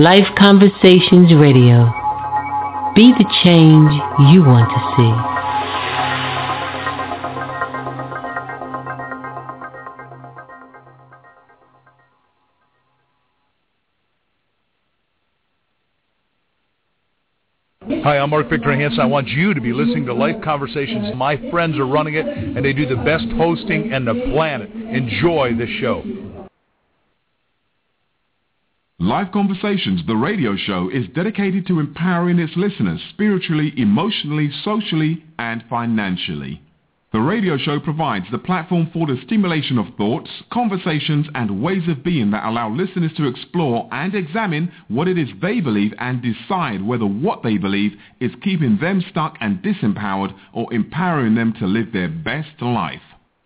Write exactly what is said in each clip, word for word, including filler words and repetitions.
Life Conversations Radio. Be the change you want to see. Hi, I'm Mark Victor Hansen. I want you to be listening to Life Conversations. My friends are running it, and they do the best hosting in the planet. Enjoy the show. Life Conversations, the radio show, is dedicated to empowering its listeners spiritually, emotionally, socially, and financially. The radio show provides the platform for the stimulation of thoughts, conversations, and ways of being that allow listeners to explore and examine what it is they believe and decide whether what they believe is keeping them stuck and disempowered or empowering them to live their best life.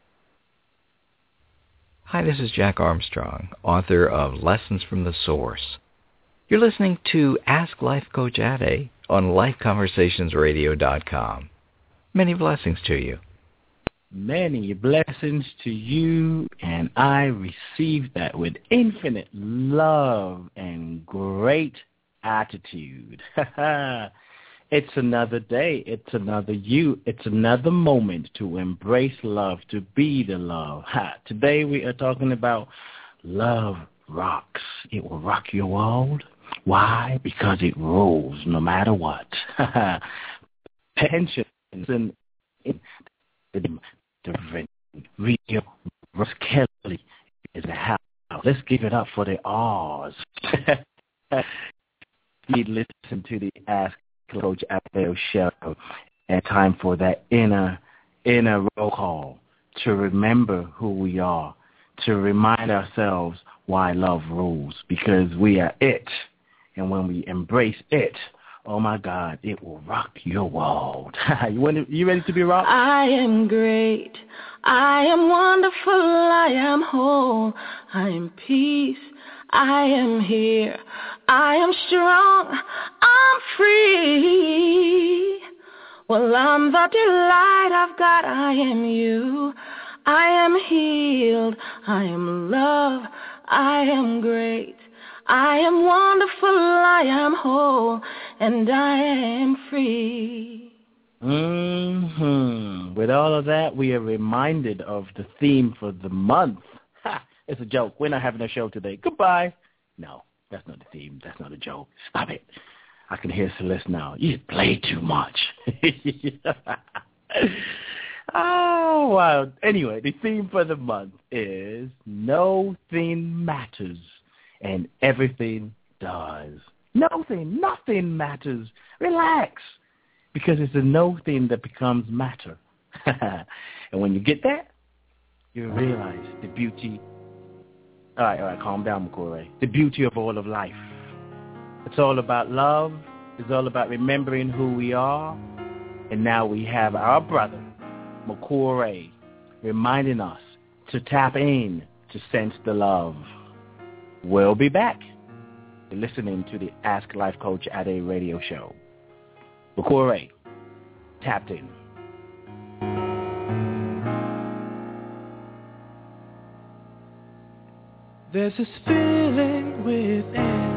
Hi, this is Jack Armstrong, author of Lessons from the Source. You're listening to Ask Life Coach Ade on life conversations radio dot com. Many blessings to you. Many blessings to you, and I receive that with infinite love and great attitude. It's another day. It's another you. It's another moment to embrace love, to be the love. Ha. Today we are talking about love rocks. It will rock your world. Why? Because it rules no matter what. Pensions and the real Russ Kelly is the house. Let's give it up for the R's. You listen to the Ask Coach Ade show, and time for that inner inner roll call to remember who we are, to remind ourselves why love rules, because we are it, and when we embrace it, oh my God, it will rock your world. you, want to, you ready to be rocked? I am great. I am wonderful. I am whole. I am peace. I am here. I am strong. I'm free. Well, I'm the delight of God. I am you. I am healed. I am love. I am great. I am wonderful, I am whole, and I am free. Mm-hmm. With all of that, we are reminded of the theme for the month. Ha! It's a joke. We're not having a show today. Goodbye. No, that's not the theme. That's not a joke. Stop it. I can hear Celeste now. You play too much. Oh, wow. Anyway, the theme for the month is Nothing Matters. And everything does. Nothing, nothing matters. Relax. Because it's the no thing that becomes matter. And when you get that, you realize the beauty. All right, all right, calm down, McCoy. The beauty of all of life. It's all about love. It's all about remembering who we are. And now we have our brother, McCoy, reminding us to tap in to sense the love. We'll be back. You're listening to the Ask Life Coach Ade radio show. McCoy, tapped in. There's this feeling within.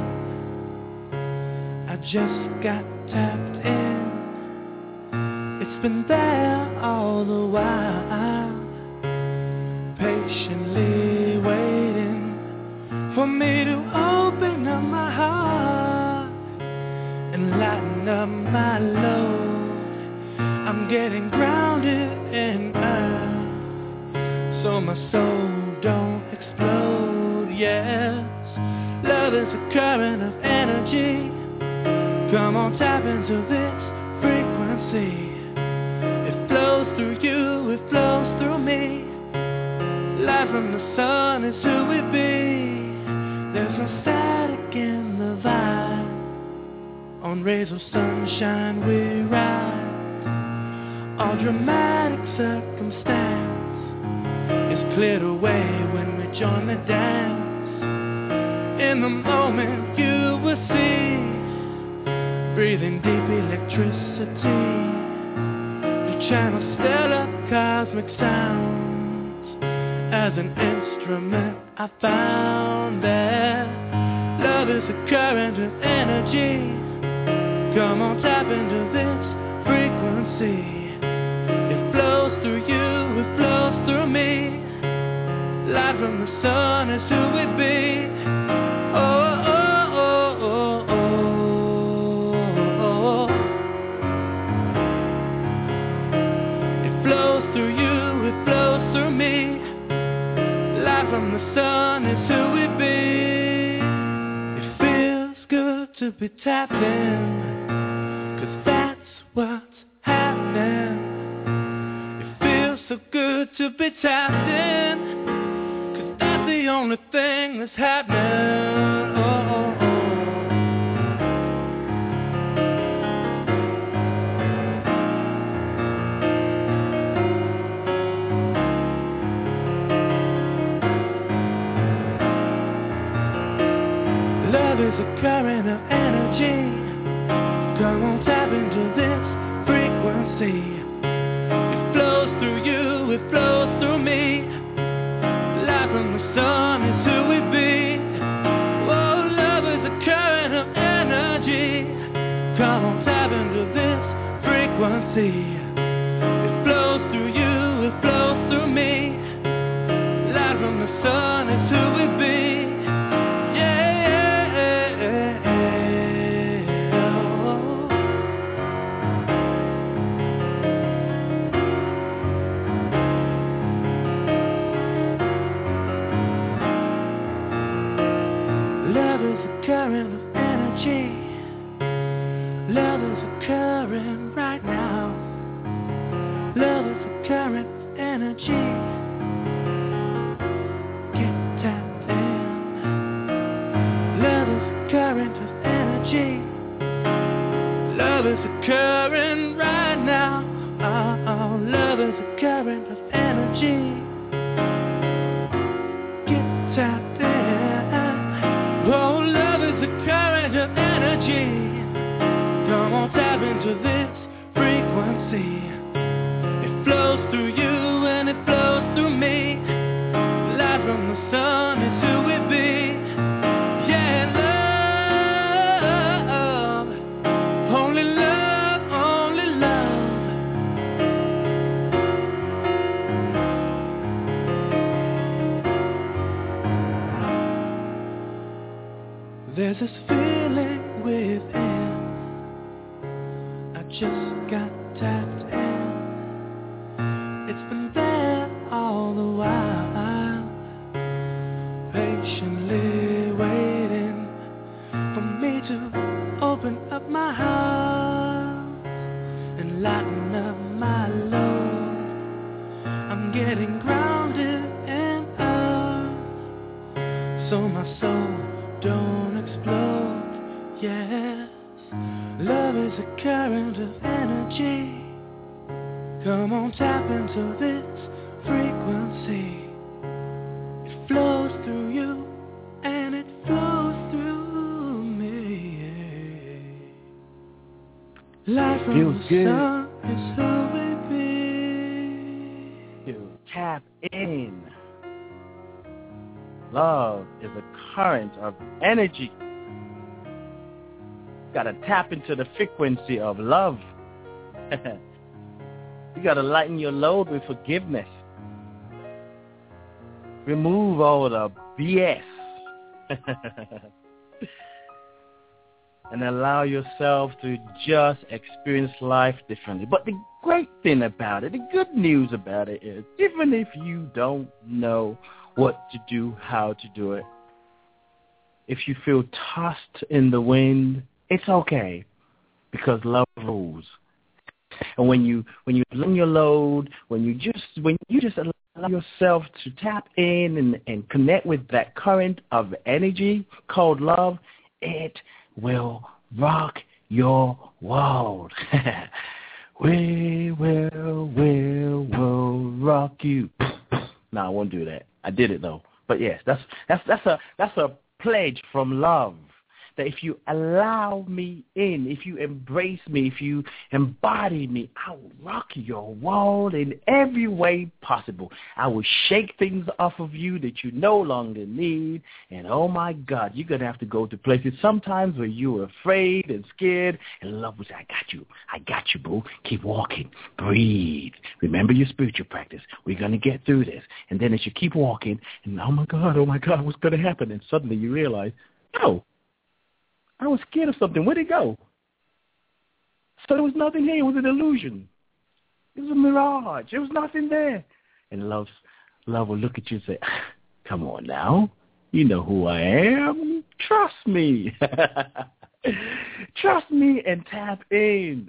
I just got tapped in. It's been there all the while, patiently waiting for me to open up my heart and lighten up my load. I'm getting grounded in earth, so my soul don't explode. Yes, love is a current of energy. Come on, tap into this frequency. It flows through you, it flows through me. Light from the sun is who we be. There's no static in the vibe. On rays of sunshine we ride. All dramatic circumstance is cleared away when we join the dance. In the moment you will see, breathing deep electricity. You channel stellar cosmic sounds. As an instrument I found that love is a current of energy. Come on, tap into this frequency. It flows through you, it flows through me. Light from the sun is who we be. Oh, oh, oh, oh, oh, oh. It flows through you, it flows through me. Light from the sun is who we be. It feels good to be tapped in, 'cause that's what's happening. It feels so good to be tapped in, 'cause that's the only thing that's happening. Oh, oh, oh. Love is a current of energy. Come on, tap into this frequency. It flows through you, it flows through me. Light from the sun is who we be. Oh, love is a current of energy. Come on, tap into this frequency. It flows through you, it flows through me. Light from the sun is who we be. Current of energy. Love is a current right now. Love is a current of energy. Get tapped in. Love is a current of energy. Love is a current right now. Oh, oh, love is a current of energy. Get tapped in. Oh, love is a current of energy. Come on, tap into this frequency. It flows through you and it flows through me. Light from the sun is who we be. Yeah, love, only love, only love. There's this feeling within. I just got tapped in. It's been there all the while, patiently waiting for me to open up my heart and lighten up my load. I'm getting grounded in earth, so my soul don't explode. Yes, love is a current of energy. Come on, tap into this frequency. It flows through you and it flows through me. Life from Feels the good. sun is who we be. To tap in. Love is a current of energy. Got to tap into the frequency of love. You got to lighten your load with forgiveness. Remove all the B S. And allow yourself to just experience life differently. But the great thing about it, the good news about it is, even if you don't know what to do, how to do it, if you feel tossed in the wind, it's okay, because love rules. And when you when you learn your load, when you just when you just allow yourself to tap in and, and connect with that current of energy called love, it will rock your world. We will, will, will rock you. No, I won't do that. I did it though. But yes, that's that's that's a that's a pledge from love that if you allow me in, if you embrace me, if you embody me, I will rock your world in every way possible. I will shake things off of you that you no longer need. And oh my God, you're going to have to go to places sometimes where you were afraid and scared. And love will say, I got you. I got you, boo. Keep walking. Breathe. Remember your spiritual practice. We're going to get through this. And then as you keep walking, and oh my God, oh my God, what's going to happen? And suddenly you realize, oh, I was scared of something. Where'd it go? So there was nothing here. It was an illusion. It was a mirage. There was nothing there. And love, love will look at you and say, come on now. You know who I am. Trust me. Trust me and tap in.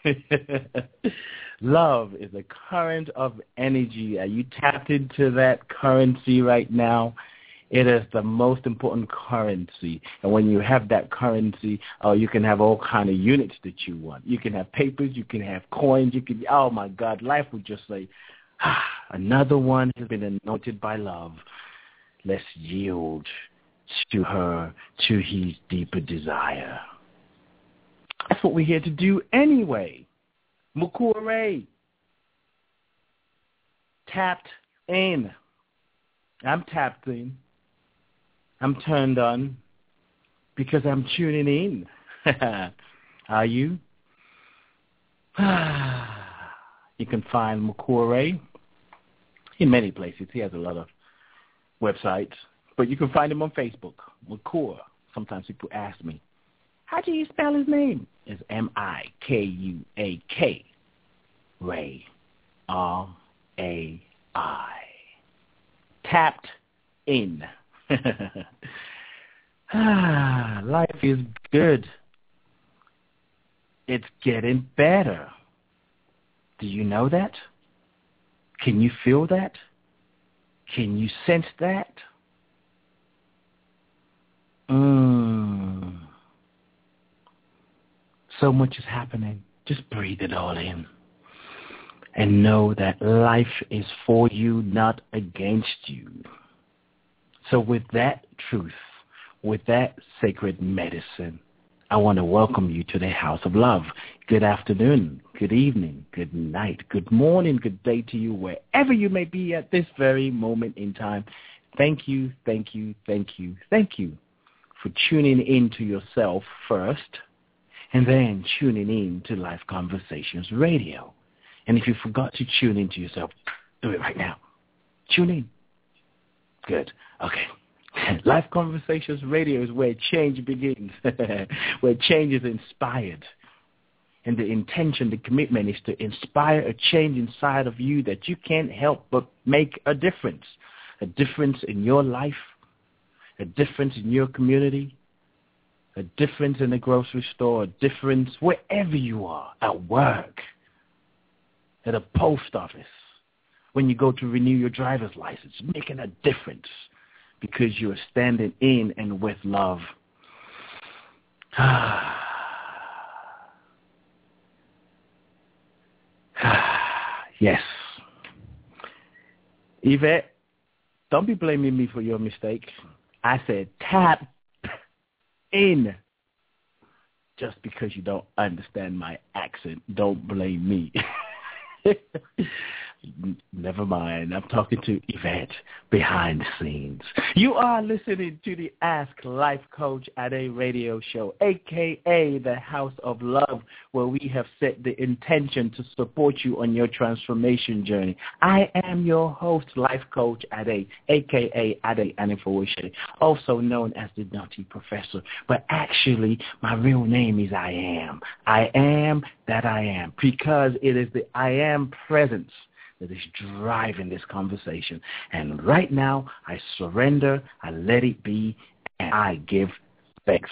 Love is a current of energy. Are you tapped into that currency right now? It is the most important currency. And when you have that currency, oh, you can have all kind of units that you want. You can have papers. You can have coins. You can, oh, my God, life would just say, ah, another one has been anointed by love. Let's yield to her, to his deeper desire. That's what we're here to do anyway. Mukure. Tapped in. I'm tapped in. I'm turned on because I'm tuning in. Are you? You can find Mukure in many places. He has a lot of websites, but you can find him on Facebook. Mukure. Sometimes people ask me, how do you spell his name? It's M I K U A K. Ray. R A I. Tapped in. ah, life is good. It's getting better. Do you know that? Can you feel that? Can you sense that? Mm. So much is happening. Just breathe it all in. And know that life is for you, not against you. So with that truth, with that sacred medicine, I want to welcome you to the House of Love. Good afternoon, good evening, good night, good morning, good day to you, wherever you may be at this very moment in time. Thank you, thank you, thank you, thank you for tuning in to yourself first, and then tuning in to Life Conversations Radio. And if you forgot to tune into yourself, do it right now. Tune in. Good. Okay. Life Conversations Radio is where change begins, where change is inspired. And the intention, the commitment is to inspire a change inside of you that you can't help but make a difference. A difference in your life, a difference in your community, a difference in the grocery store, a difference wherever you are, at work, at a post office, when you go to renew your driver's license, making a difference because you're standing in and with love. Yes. Yvette, don't be blaming me for your mistake. I said tap in. Just because you don't understand my accent, don't blame me. Never mind. I'm talking to Yvette behind the scenes. You are listening to the Ask Life Coach Ade radio show, a k a the House of Love, where we have set the intention to support you on your transformation journey. I am your host, Life Coach Ade, a k a. Ade Anifowoshe, also known as the Naughty Professor. But actually, my real name is I Am. I am that I am, because it is the I Am presence that is driving this conversation. And right now, I surrender, I let it be, and I give thanks.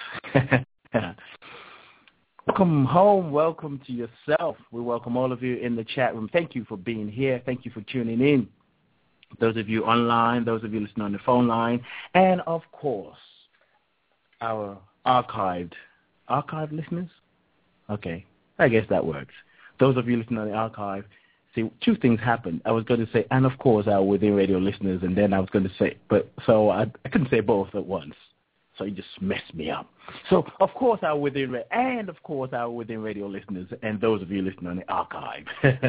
Welcome home. Welcome to yourself. We welcome all of you in the chat room. Thank you for being here. Thank you for tuning in. Those of you online, those of you listening on the phone line, and, of course, our archived, archived listeners? Okay, I guess that works. Those of you listening on the archive, see, two things happened. I was going to say, and of course, our Within Radio listeners, and then I was going to say, but so I, I couldn't say both at once. So it just messed me up. So, of course, our Within Radio, and, of course, our Within Radio listeners, and those of you listening on the archive.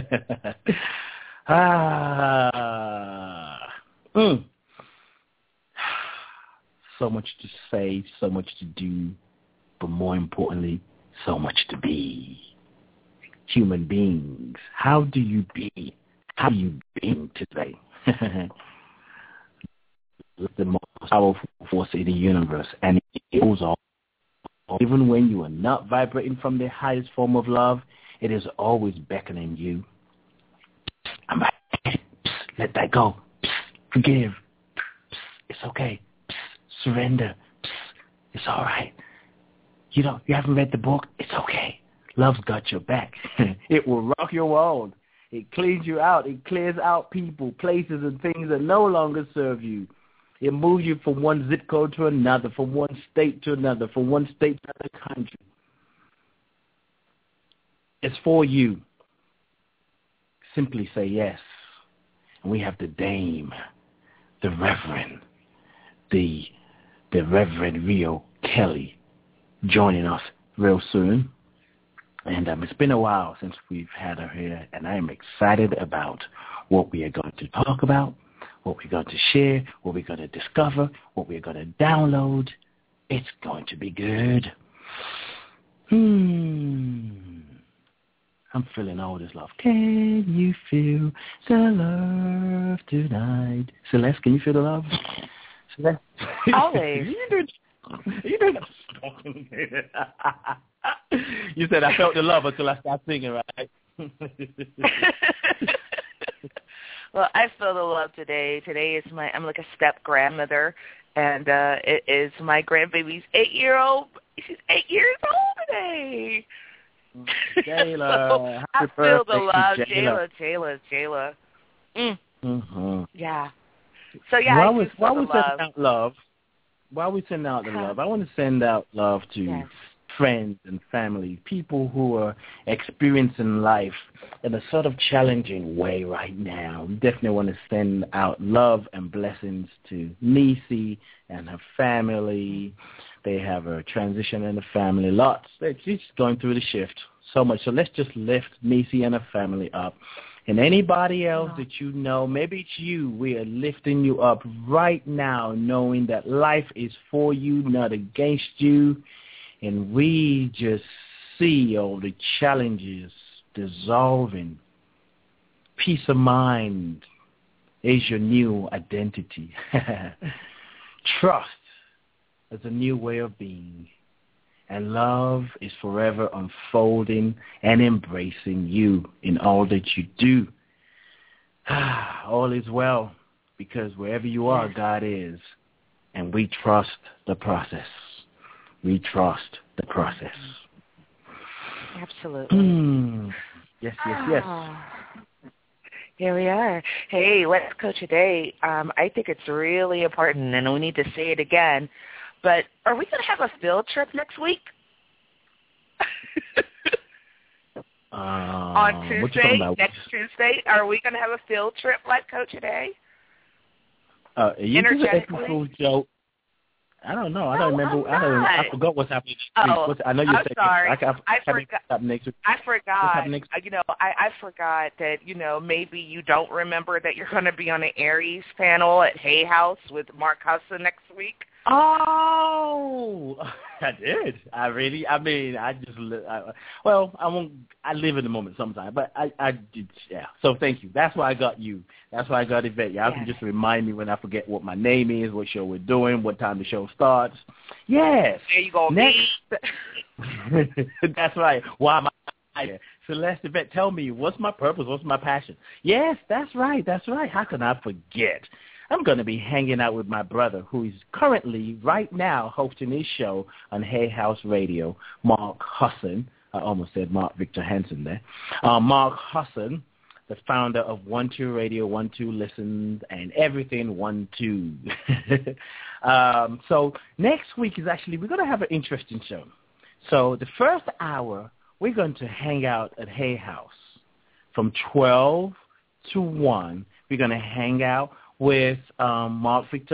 ah, mm. So much to say, so much to do, but more importantly, so much to be. Human beings, how do you be? How are you being today? The most powerful force in the universe, and it goes on. Even when you are not vibrating from the highest form of love, it is always beckoning you. I'm right. Let that go. Forgive. It's okay. Surrender. It's all right. You know, you haven't read the book. It's okay. Love's got your back. It will rock your world. It cleans you out. It clears out people, places, and things that no longer serve you. It moves you from one zip code to another, from one state to another, from one state to another country. It's for you. Simply say yes. And we have the Dame, the Reverend, the, the Reverend Rio Kelly joining us real soon. And um, it's been a while since we've had her here, and I am excited about what we are going to talk about, what we're going to share, what we're going to discover, what we're going to download. It's going to be good. Hmm. I'm feeling all this love. Can you feel the love tonight? Celeste, can you feel the love? Celeste? Always. you did, you did. You said I felt the love until I stopped singing, right? Well, I feel the love today. Today is my, I'm like a step grandmother, and uh, it is my grandbaby's eight-year-old. She's eight years old today. Jayla, so I feel the love. Jayla, Jayla, Jayla. Mm. Mm-hmm. Yeah. So, yeah, while I we, do feel while the we love. send out love, while we send out the huh? love, I want to send out love to yes. friends and family, people who are experiencing life in a sort of challenging way right now. We definitely want to send out love and blessings to Nisi and her family. They have a transition in the family. Lots. She's going through the shift so much. So let's just lift Nisi and her family up. And anybody else that you know, maybe it's you, we are lifting you up right now, knowing that life is for you, not against you. And we just see all the challenges dissolving. Peace of mind is your new identity. Trust is a new way of being. And love is forever unfolding and embracing you in all that you do. All is well, because wherever you are, God is. And we trust the process. We trust the process. Absolutely. Mm. Yes, yes, yes. Oh. Here we are. Hey, Let's Go Today. Um, I think it's really important, and we need to say it again. But are we going to have a field trip next week? um, On Tuesday, next Tuesday, are we going to have a field trip like Coach Today? Uh, you just an April joke. I don't know. I don't no, remember. I'm I don't. not. I forgot what's happening next oh, week. What's, I know you're I'm saying. sorry. I, I, I forgot. Next week. I forgot. Next week? You know, I, I forgot that. You know, maybe you don't remember that you're going to be on an Aries panel at Hay House with Mark Hudson next week. Oh, I did. I really. I mean, I just. I, well, I won't. I live in the moment sometimes, but I. I did. Yeah. So thank you. That's why I got you. That's why I got Yvette. Y'all yes. can just remind me when I forget what my name is, what show we're doing, what time the show starts. Yes. There you go. Next. That's right. Why am I here? Celeste, Yvette, tell me, what's my purpose? What's my passion? Yes, that's right. That's right. How can I forget? I'm going to be hanging out with my brother, who is currently, right now, hosting his show on Hay House Radio, Mark Hudson. I almost said Mark Victor Hansen there. Uh, Mark Hudson, the founder of One Two Radio, One Two Listens, and everything One Two. um, so next week is actually, we're going to have an interesting show. So the first hour, we're going to hang out at Hay House from twelve to one. We're going to hang out with um, Mark Victor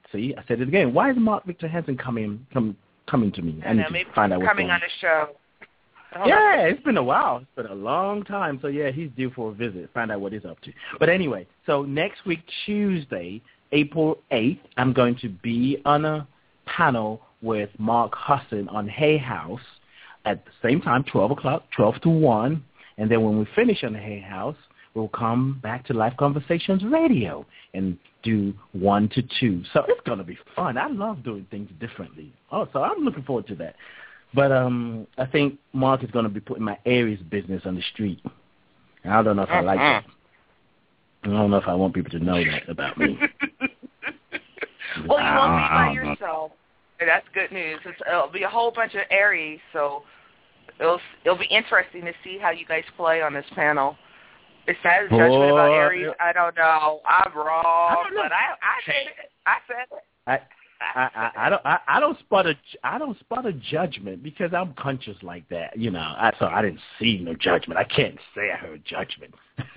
See, I said it again. Why is Mark Victor Hansen coming come, coming to me? I, I know, need maybe to find out what's coming going on the show. Hold yeah, on. it's been a while. It's been a long time. So, yeah, he's due for a visit. Find out what he's up to. But anyway, so next week, Tuesday, April eighth, I'm going to be on a panel with Mark Husson on Hay House at the same time, twelve o'clock, twelve to one. And then when we finish on the Hay House, we'll come back to Life Conversations Radio and do one to two. So it's going to be fun. I love doing things differently. Oh, so I'm looking forward to that. But um, I think Mark is going to be putting my Aries business on the street. I don't know if I like that. I don't know if I want people to know that about me. Well, you won't be by yourself. That's good news. It's, it'll be a whole bunch of Aries, so it'll it'll be interesting to see how you guys play on this panel. Is that a judgment Boy, about Aries? I don't know. I'm wrong, I don't know. but I I said it. I said it. I, I, I, I don't I, I don't spot a I don't spot a judgment because I'm conscious like that, you know. I, so I didn't see no judgment. I can't say I heard judgment.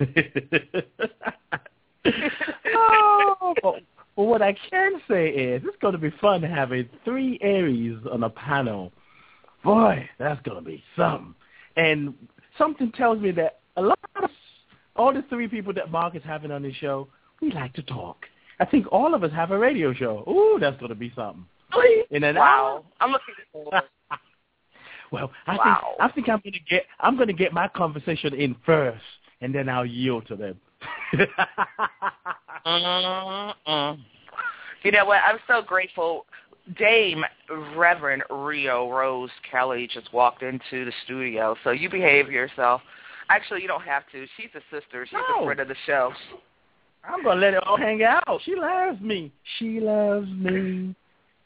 oh, but, but what I can say is it's going to be fun having three Aries on a panel. Boy, that's going to be something. And something tells me that a lot of all the three people that Mark is having on his show, we like to talk. I think all of us have a radio show. Ooh, that's going to be something. In an wow. hour. I'm looking forward. Well, I wow. think I think I'm going to get I'm going to get my conversation in first, and then I'll yield to them. mm-hmm. You know what? I'm so grateful. Dame Reverend Rio Rose Kelly just walked into the studio, so you behave yourself. Actually, you don't have to. She's a sister. She's No. a friend of the show. I'm going to let it all hang out. She loves me. She loves me.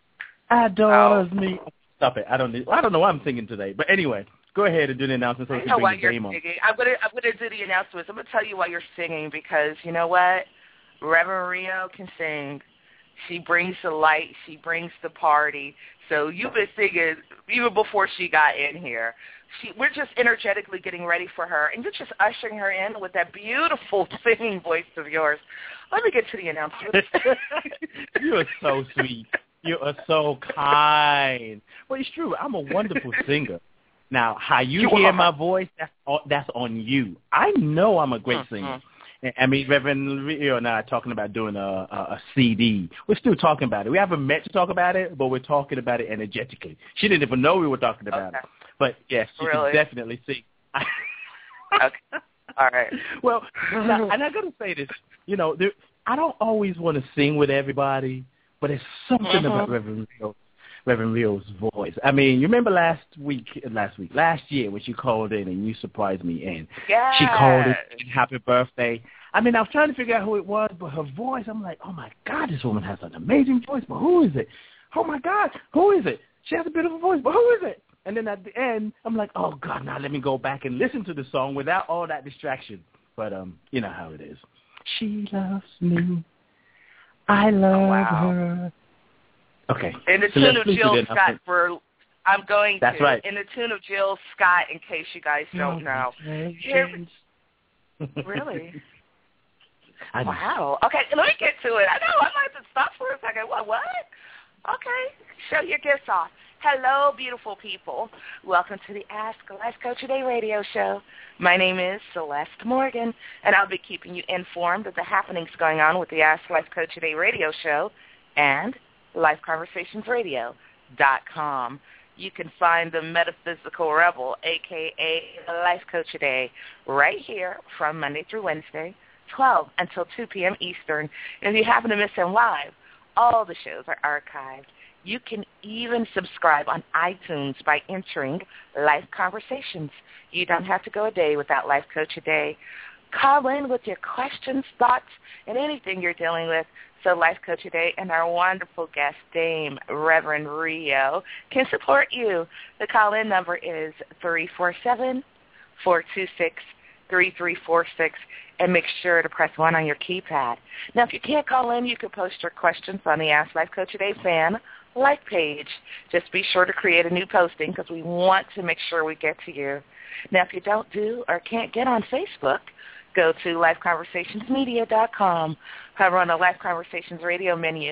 Adores Oh. me. Stop it. I don't need, I don't know what I'm singing today. But anyway, go ahead and do the announcement so we I can know bring why the you're game on. singing. I'm gonna I'm gonna do the announcements. I'm gonna tell you why you're singing because you know what? Reverend Rio can sing. She brings the light. She brings the party. So you've been singing even before she got in here. She, we're just energetically getting ready for her, and you're just ushering her in with that beautiful singing voice of yours. Let me get to the announcements. You are so sweet. You are so kind. Well, it's true. I'm a wonderful singer. Now, how you, you hear are. my voice, that's on, that's on you. I know I'm a great mm-hmm. singer. I mean, Reverend Rio and I are talking about doing a, a, a C D. We're still talking about it. We haven't met to talk about it, but we're talking about it energetically. She didn't even know we were talking about okay. it. But, yes, you really? can definitely see. Okay. All right. Well, now, and I got to say this. You know, there, I don't always want to sing with everybody, but there's something mm-hmm. about Reverend Rio. Reverend Rio's voice. I mean, you remember last week, last week, last year when she called in and you surprised me in. Yes. She called in, happy birthday. I mean, I was trying to figure out who it was, but her voice, I'm like, oh, my God, this woman has an amazing voice, but who is it? Oh, my God, who is it? She has a beautiful voice, but who is it? And then at the end, I'm like, oh, God, now let me go back and listen to the song without all that distraction. But um, you know how it is. She loves me. I love oh, wow. her. Okay. In the so tune of Jill Scott for, I'm going That's to. right. In the tune of Jill Scott, in case you guys don't know. Here, really? I know. Wow. Okay, let me get to it. I know, I might have to stop for a second. What, what? Okay, show your gifts off. Hello, beautiful people. Welcome to the Ask Life Coach Today radio show. My name is Celeste Morgan, and I'll be keeping you informed of the happenings going on with the Ask Life Coach Today radio show and life conversations radio dot com. You can find the Metaphysical Rebel, a k a. Life Coach Today, right here from Monday through Wednesday, twelve until two p.m. Eastern. And if you happen to miss them live, all the shows are archived. You can even subscribe on iTunes by entering Life Conversations. You don't have to go a day without Life Coach a Day. Call in with your questions, thoughts, and anything you're dealing with so Life Coach Today and our wonderful guest, Dame Reverend Rio, can support you. The call-in number is three four seven, four two six, three three four six, and make sure to press one on your keypad. Now, if you can't call in, you can post your questions on the Ask Life Coach Today fan like page. Just be sure to create a new posting because we want to make sure we get to you. Now, if you don't do or can't get on Facebook, go to life conversations media dot com. Hover on the Life Conversations radio menu,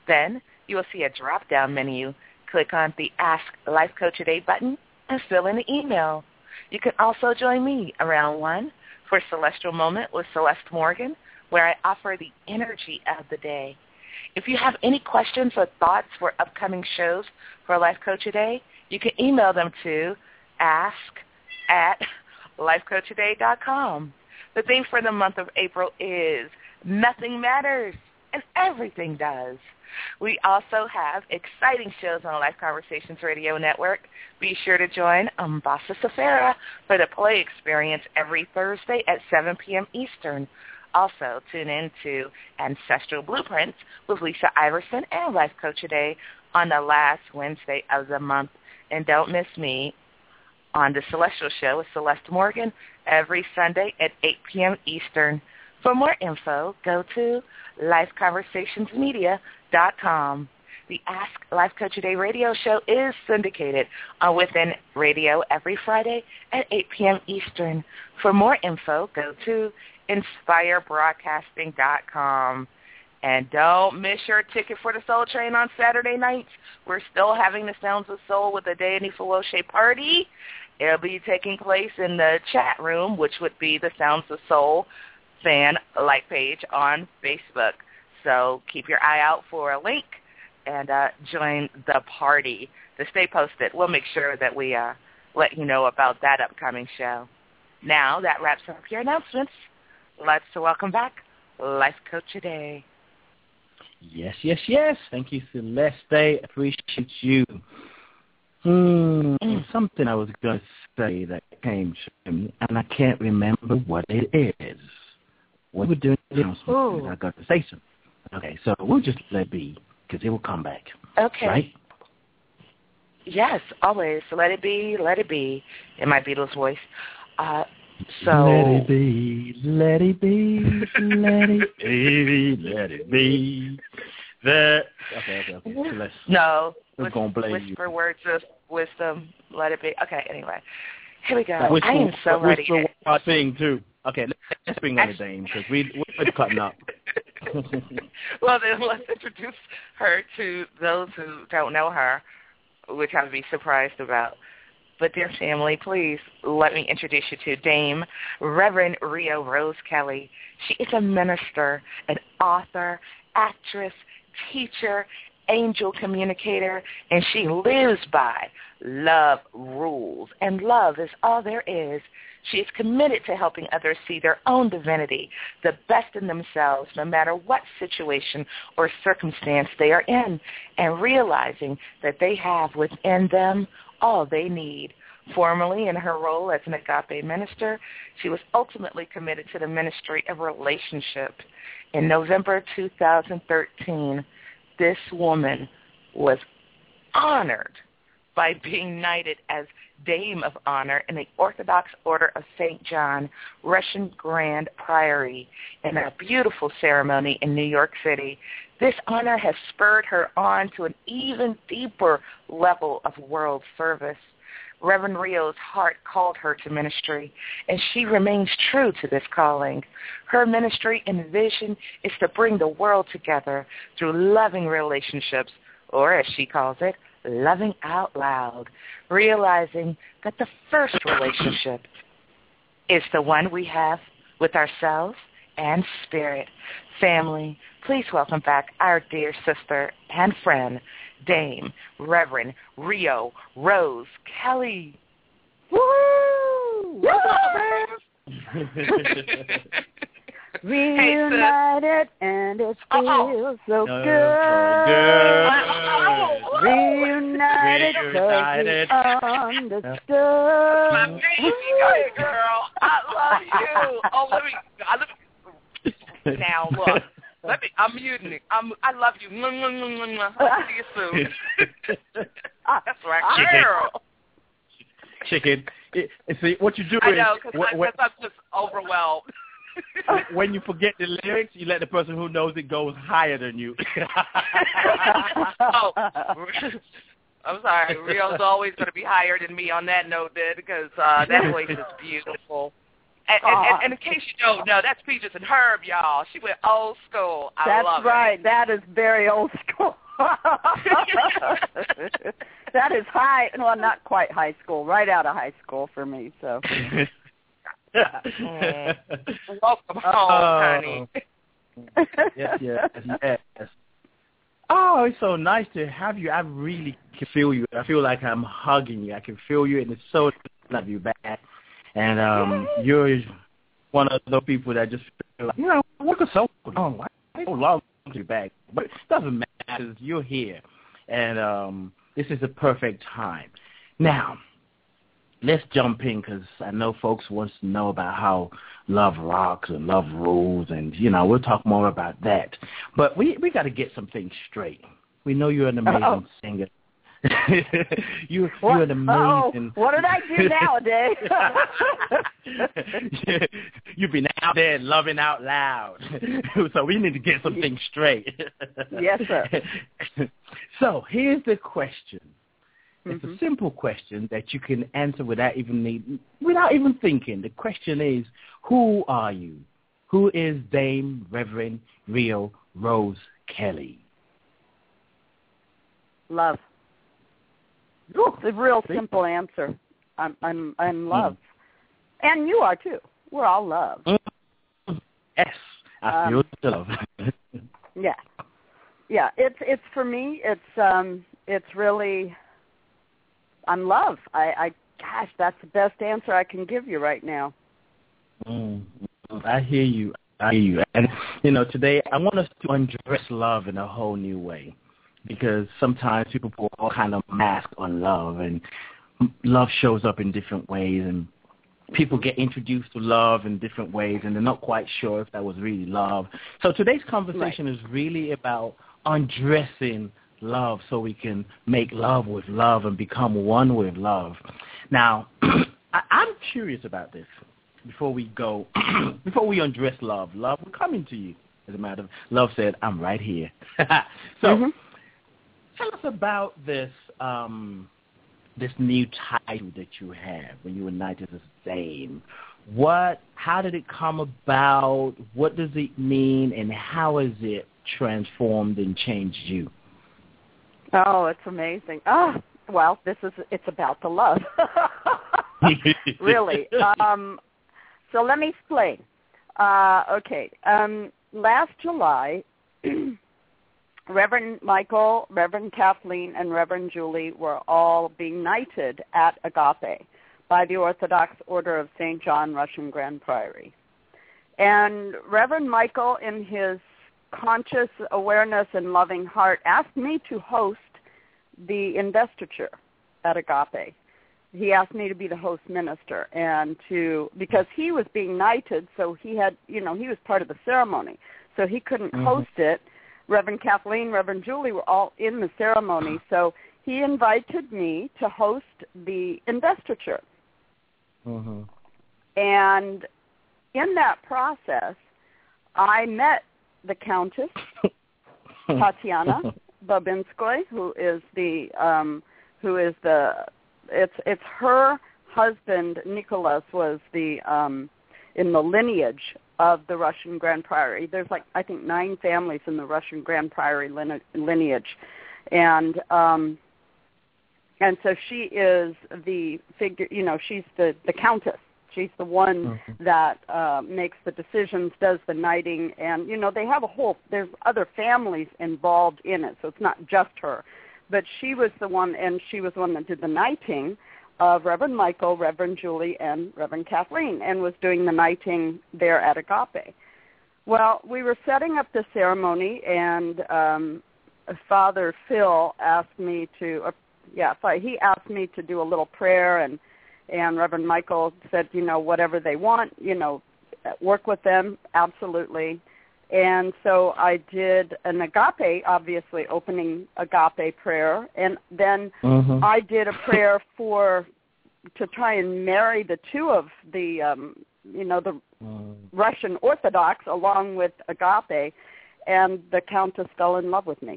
Then you will see a drop-down menu. Click on the Ask Life Coach Today button and fill in the email. You can also join me around one for Celestial Moment with Celeste Morgan, where I offer the energy of the day. If you have any questions or thoughts for upcoming shows for Life Coach Today, you can email them to ask at life coach today dot com. The theme for the month of April is Nothing Matters and Everything Does. We also have exciting shows on Life Conversations Radio Network. Be sure to join Umbasa Safara for the Play Experience every Thursday at seven p.m. Eastern. Also, tune in to Ancestral Blueprints with Lisa Iverson and Life Coach Today on the last Wednesday of the month. And don't miss me on The Celestial Show with Celeste Morgan every Sunday at eight p.m. Eastern. For more info, go to life conversations media dot com. The Ask Life Coach Today radio show is syndicated on Within Radio every Friday at eight p.m. Eastern. For more info, go to inspire broadcasting dot com. And don't miss your ticket for the Soul Train on Saturday nights. We're still having the Sounds of Soul with the Danny Fawoshe party. It'll be taking place in the chat room, which would be the Sounds of Soul fan like page on Facebook. So keep your eye out for a link and uh, join the party to stay posted. We'll make sure that we uh, let you know about that upcoming show. Now that wraps up your announcements. Let's welcome back Life Coach Today. Yes, yes, yes. Thank you, Celeste. Appreciate you. Hmm, something I was going to say that came to me, and I can't remember what it is. What we're doing now, I got to say something. Okay, so we'll just let it be, because it will come back. Okay. Right? Yes, always. Let it be, let it be, in my Beatles voice. Uh, so let it be, let it be, let it be, let it be. That okay, okay, okay. So let's, no, we're whis- gonna blame whisper you. words of wisdom. Let it be. Okay, anyway, here we go. Uh, whisper, I am so whisper ready. Whisper our thing too. Okay, let's bring on the dame because we we're cutting up. Well, then let's introduce her to those who don't know her, which I'd be surprised about. But, dear family, please let me introduce you to Dame Reverend Rio Rose Kelly. She is a minister, an author, actress, teacher, angel communicator, and she lives by love rules. And love is all there is. She is committed to helping others see their own divinity, the best in themselves, no matter what situation or circumstance they are in, and realizing that they have within them all they need. Formerly in her role as an agape minister, she was ultimately committed to the ministry of relationship. In November two thousand thirteen, this woman was honored by being knighted as Dame of Honor in the Orthodox Order of Saint John, Russian Grand Priory, in a beautiful ceremony in New York City. This honor has spurred her on to an even deeper level of world service. Reverend Rio's heart called her to ministry, and she remains true to this calling. Her ministry and vision is to bring the world together through loving relationships, or as she calls it, loving out loud, realizing that the first relationship is the one we have with ourselves and spirit. Family, please welcome back our dear sister and friend, Dame Reverend Rio Rose Kelly. Woo! What's up, man? Reunited, hey, and it feels oh, so oh, good. good. Oh, Reunited, Reunited. Understood. My baby, go ahead, girl. I love you. Oh, let me, I let me now look. Let me. I'm muting it. I'm. I love you. I'll see you soon. That's right, girl. Chicken. It, see what you do I is know because when, I'm just overwhelmed. When you forget the lyrics, you let the person who knows it goes higher than you. Oh, I'm sorry. Rio's always going to be higher than me on that note, then, because uh, that voice is beautiful. And, and, and, and in case you don't know, that's Peaches and Herb, y'all. She went old school. I that's love right. it. That is very old school. That is high. Well, not quite high school. Right out of high school for me. So. mm. Welcome home, uh, honey. Yes, yes, yes. Oh, it's so nice to have you. I really can feel you. I feel like I'm hugging you. I can feel you, and it's so nice to have you back. And um, you're one of those people that just feel like, you know, what could so long? Why so long to you back? But it doesn't matter. You're here, and um, this is the perfect time. Now, let's jump in because I know folks want to know about how love rocks and love rules, and, you know, we'll talk more about that. But we we got to get some things straight. We know you're an amazing Uh-oh. singer. you, you're an amazing... Uh-oh. What did I do nowadays? You've been out there loving out loud. So we need to get some things straight. Yes, sir. So here's the question. It's mm-hmm. a simple question that you can answer without even need, without even thinking. The question is, who are you? Who is Dame Reverend Rio Rose Kelly? Love. It's a real simple answer. I'm I'm I'm love, mm. and you are too. We're all love. Yes, I feel um, the love. yeah, yeah. It's it's for me. It's um. It's really. I'm love. I, I gosh, that's the best answer I can give you right now. Mm, I hear you. I hear you. And you know, today I want us to undress love in a whole new way. Because sometimes people put all kind of mask on love, and love shows up in different ways, and people get introduced to love in different ways, and they're not quite sure if that was really love. So today's conversation right. is really about undressing love so we can make love with love and become one with love. Now, I, I'm curious about this before we go, before we undress love. Love, we're coming to you. As a matter of love said, I'm right here. so. Mm-hmm. Tell us about this um, this new title that you have when you were knighted as Dame. What? How did it come about? What does it mean? And how has it transformed and changed you? Oh, it's amazing. Oh, well, this is it's about the love. Really. Um, so let me explain. Uh, okay. Um, last July. Reverend Michael, Reverend Kathleen, and Reverend Julie were all being knighted at Agape by the Orthodox Order of Saint John, Russian Grand Prairie. And Reverend Michael, in his conscious awareness and loving heart, asked me to host the investiture at Agape. He asked me to be the host minister, and to because he was being knighted, so he had, you know, he was part of the ceremony, so he couldn't mm-hmm. host it. Reverend Kathleen, Reverend Julie were all in the ceremony, so he invited me to host the investiture. Mm-hmm. And in that process, I met the Countess Tatiana Babinskoy, who is the um, who is the it's it's her husband Nicholas was the um, in the lineage of the Russian Grand Prairie. There's like, I think, nine families in the Russian Grand Prairie line- lineage. And um, and so she is the figure, you know, she's the, the countess. She's the one mm-hmm. that uh, makes the decisions, does the knighting. And, you know, they have a whole, there's other families involved in it, so it's not just her. But she was the one, and she was the one that did the knighting of Reverend Michael, Reverend Julie, and Reverend Kathleen, and was doing the knighting there at Agape. Well, we were setting up the ceremony, and um, Father Phil asked me to, uh, yeah, he asked me to do a little prayer, and, and Reverend Michael said, you know, whatever they want, you know, work with them, absolutely. And so I did an agape, obviously opening agape prayer, and then mm-hmm. I did a prayer for to try and marry the two of the, um, you know, the mm. Russian Orthodox along with agape, and the Countess fell in love with me.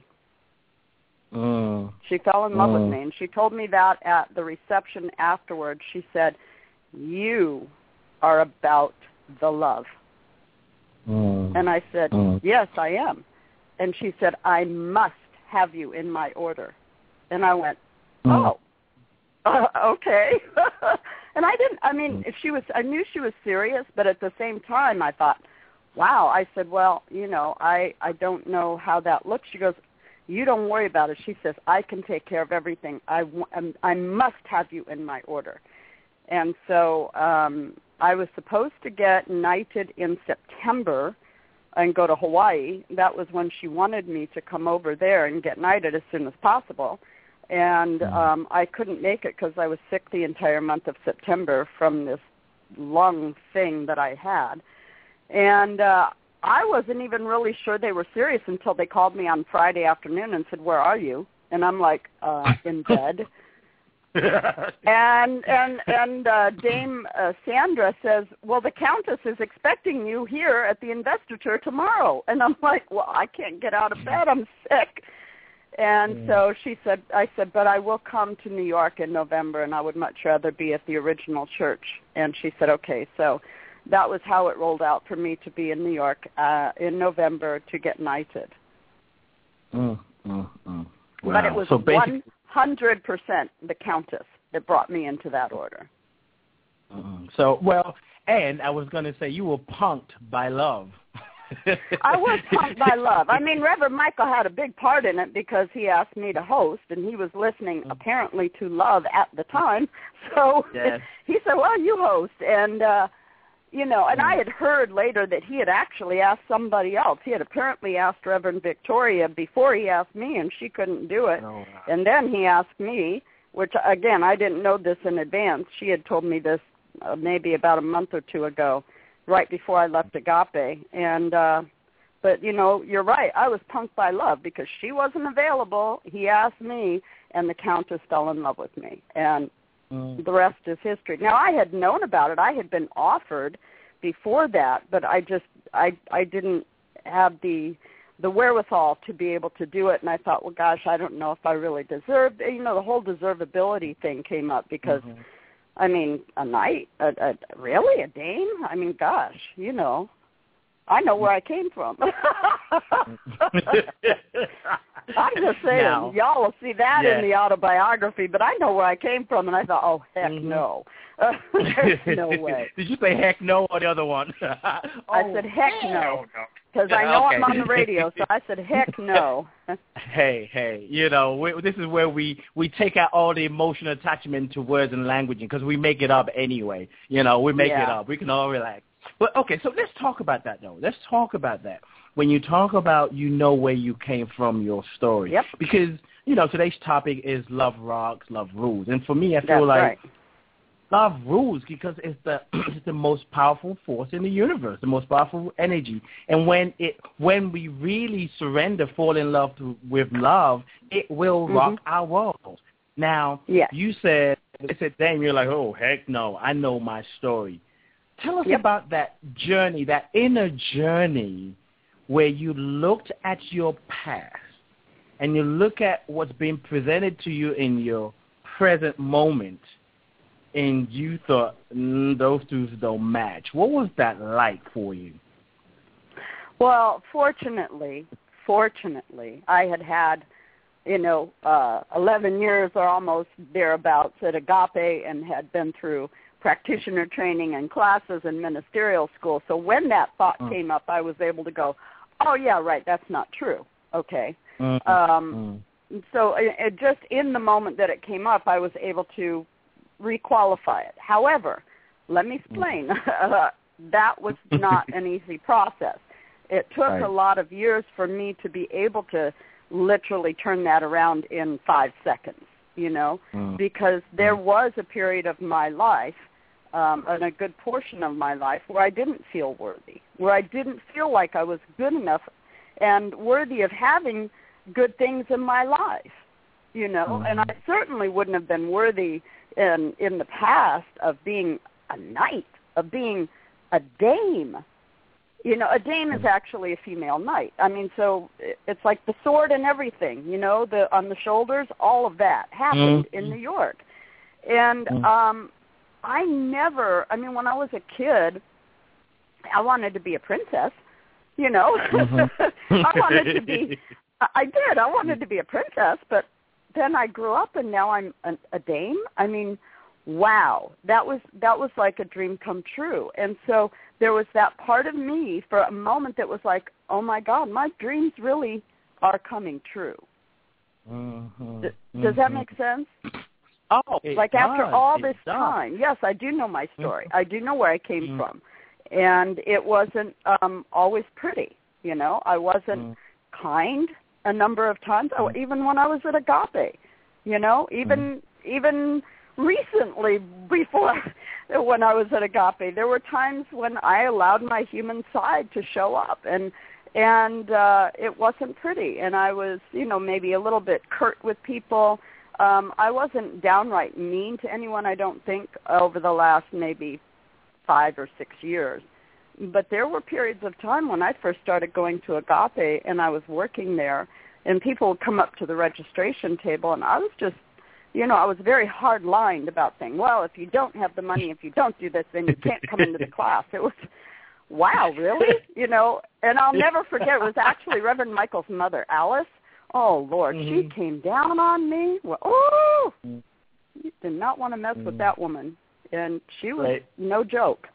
Mm. She fell in love mm. with me, and she told me that at the reception afterwards. She said, "You are about the love. Mm. And I said, mm. yes, I am. And she said, I must have you in my order. And I went, oh, mm. uh, okay. And I didn't, I mean, if she was, I knew she was serious, but at the same time I thought, wow. I said, well, you know, I, I don't know how that looks. She goes, you don't worry about it. She says, I can take care of everything. I, I must have you in my order. And so um, I was supposed to get knighted in September and go to Hawaii. That was when she wanted me to come over there and get knighted as soon as possible. And um, I couldn't make it because I was sick the entire month of September from this lung thing that I had. And uh, I wasn't even really sure they were serious until they called me on Friday afternoon and said, where are you? And I'm like, uh, in bed. and and and uh, Dame uh, Sandra says, well, the Countess is expecting you here at the investiture tomorrow. And I'm like, well, I can't get out of bed. I'm sick. And yeah. so she said, I said, but I will come to New York in November, and I would much rather be at the original church. And she said, okay. So that was how it rolled out for me to be in New York uh, in November to get knighted. Mm, mm, mm. Wow. But it was so one hundred percent the Countess that brought me into that order. Mm. So, well, and I was going to say you were punked by love. I was punked by love. I mean, Reverend Michael had a big part in it because he asked me to host, and he was listening apparently to love at the time. So yes. he said, well, you host. And, uh, you know, and I had heard later that he had actually asked somebody else. He had apparently asked Reverend Victoria before he asked me, and she couldn't do it. Oh, wow. And then he asked me, which, again, I didn't know this in advance. She had told me this uh, maybe about a month or two ago, right before I left Agape. And, uh, but, you know, you're right. I was punked by love because she wasn't available. He asked me, and the Countess fell in love with me. And mm. the rest is history. Now, I had known about it. I had been offered before that, but I just, I, I didn't have the the wherewithal to be able to do it. And I thought, well, gosh, I don't know if I really deserved it. You know, the whole deservability thing came up because, mm-hmm. I mean, a knight, a, a, really, a dame? I mean, gosh, you know, I know where I came from. I'm just saying, now, y'all will see that yeah. in the autobiography, but I know where I came from, and I thought, oh, heck mm-hmm. no. There's no way. Did you say heck no or the other one? oh, I said heck no, because I know okay. I'm on the radio, so I said heck no. hey, hey, you know, we, this is where we, we take out all the emotional attachment to words and language because we make it up anyway. You know, we make yeah. it up. We can all relax. But, okay, so let's talk about that, though. Let's talk about that. When you talk about you know where you came from, your story. Yep. Because, you know, today's topic is love rocks, love rules. And for me, I feel That's like right. love rules because it's the it's the most powerful force in the universe, the most powerful energy. And when it when we really surrender, fall in love to, with love, it will mm-hmm. rock our world. Now, yes. you said, I said, damn, you're like, oh, heck no, I know my story. Tell us yep. about that journey, that inner journey where you looked at your past and you look at what's being presented to you in your present moment and you thought, mm, those two don't match. What was that like for you? Well, fortunately, fortunately, I had had, you know, uh, eleven years or almost thereabouts at Agape and had been through practitioner training and classes and ministerial school. So when that thought mm. came up, I was able to go, oh, yeah, right, that's not true. Okay. Mm-hmm. Um, mm. So it, it just in the moment that it came up, I was able to requalify it. However, let me explain. Mm. That was not an easy process. It took right. a lot of years for me to be able to literally turn that around in five seconds, you know, mm. because there mm. was a period of my life Um, and a good portion of my life where I didn't feel worthy, where I didn't feel like I was good enough and worthy of having good things in my life, you know, mm-hmm. and I certainly wouldn't have been worthy in, in the past of being a knight, of being a dame. You know, a dame is actually a female knight. I mean, so it's like the sword and everything, you know, the on the shoulders, all of that happened mm-hmm. in New York. And, mm-hmm. um, I never, I mean, when I was a kid, I wanted to be a princess, you know. Mm-hmm. I wanted to be, I did, I wanted to be a princess, but then I grew up and now I'm a, a dame. I mean, wow, that was that was like a dream come true. And so there was that part of me for a moment that was like, oh my God, my dreams really are coming true. Mm-hmm. D- does that make sense? Oh, like does. after all it this does. time, yes, I do know my story. Mm-hmm. I do know where I came mm-hmm. from, and it wasn't um, always pretty. You know, I wasn't mm-hmm. kind a number of times. Oh, even when I was at Agape, you know, even mm-hmm. even recently before when I was at Agape, there were times when I allowed my human side to show up, and and uh, it wasn't pretty, and I was, you know, maybe a little bit curt with people. Um, I wasn't downright mean to anyone, I don't think, over the last maybe five or six years. But there were periods of time when I first started going to Agape and I was working there, and people would come up to the registration table, and I was just, you know, I was very hard-lined about saying, well, if you don't have the money, if you don't do this, then you can't come into the class. It was, wow, really? You know, and I'll never forget, it was actually Reverend Michael's mother, Alice. Oh, Lord, mm-hmm. she came down on me. Well, oh, you did not want to mess mm-hmm. with that woman. And she was right. no joke.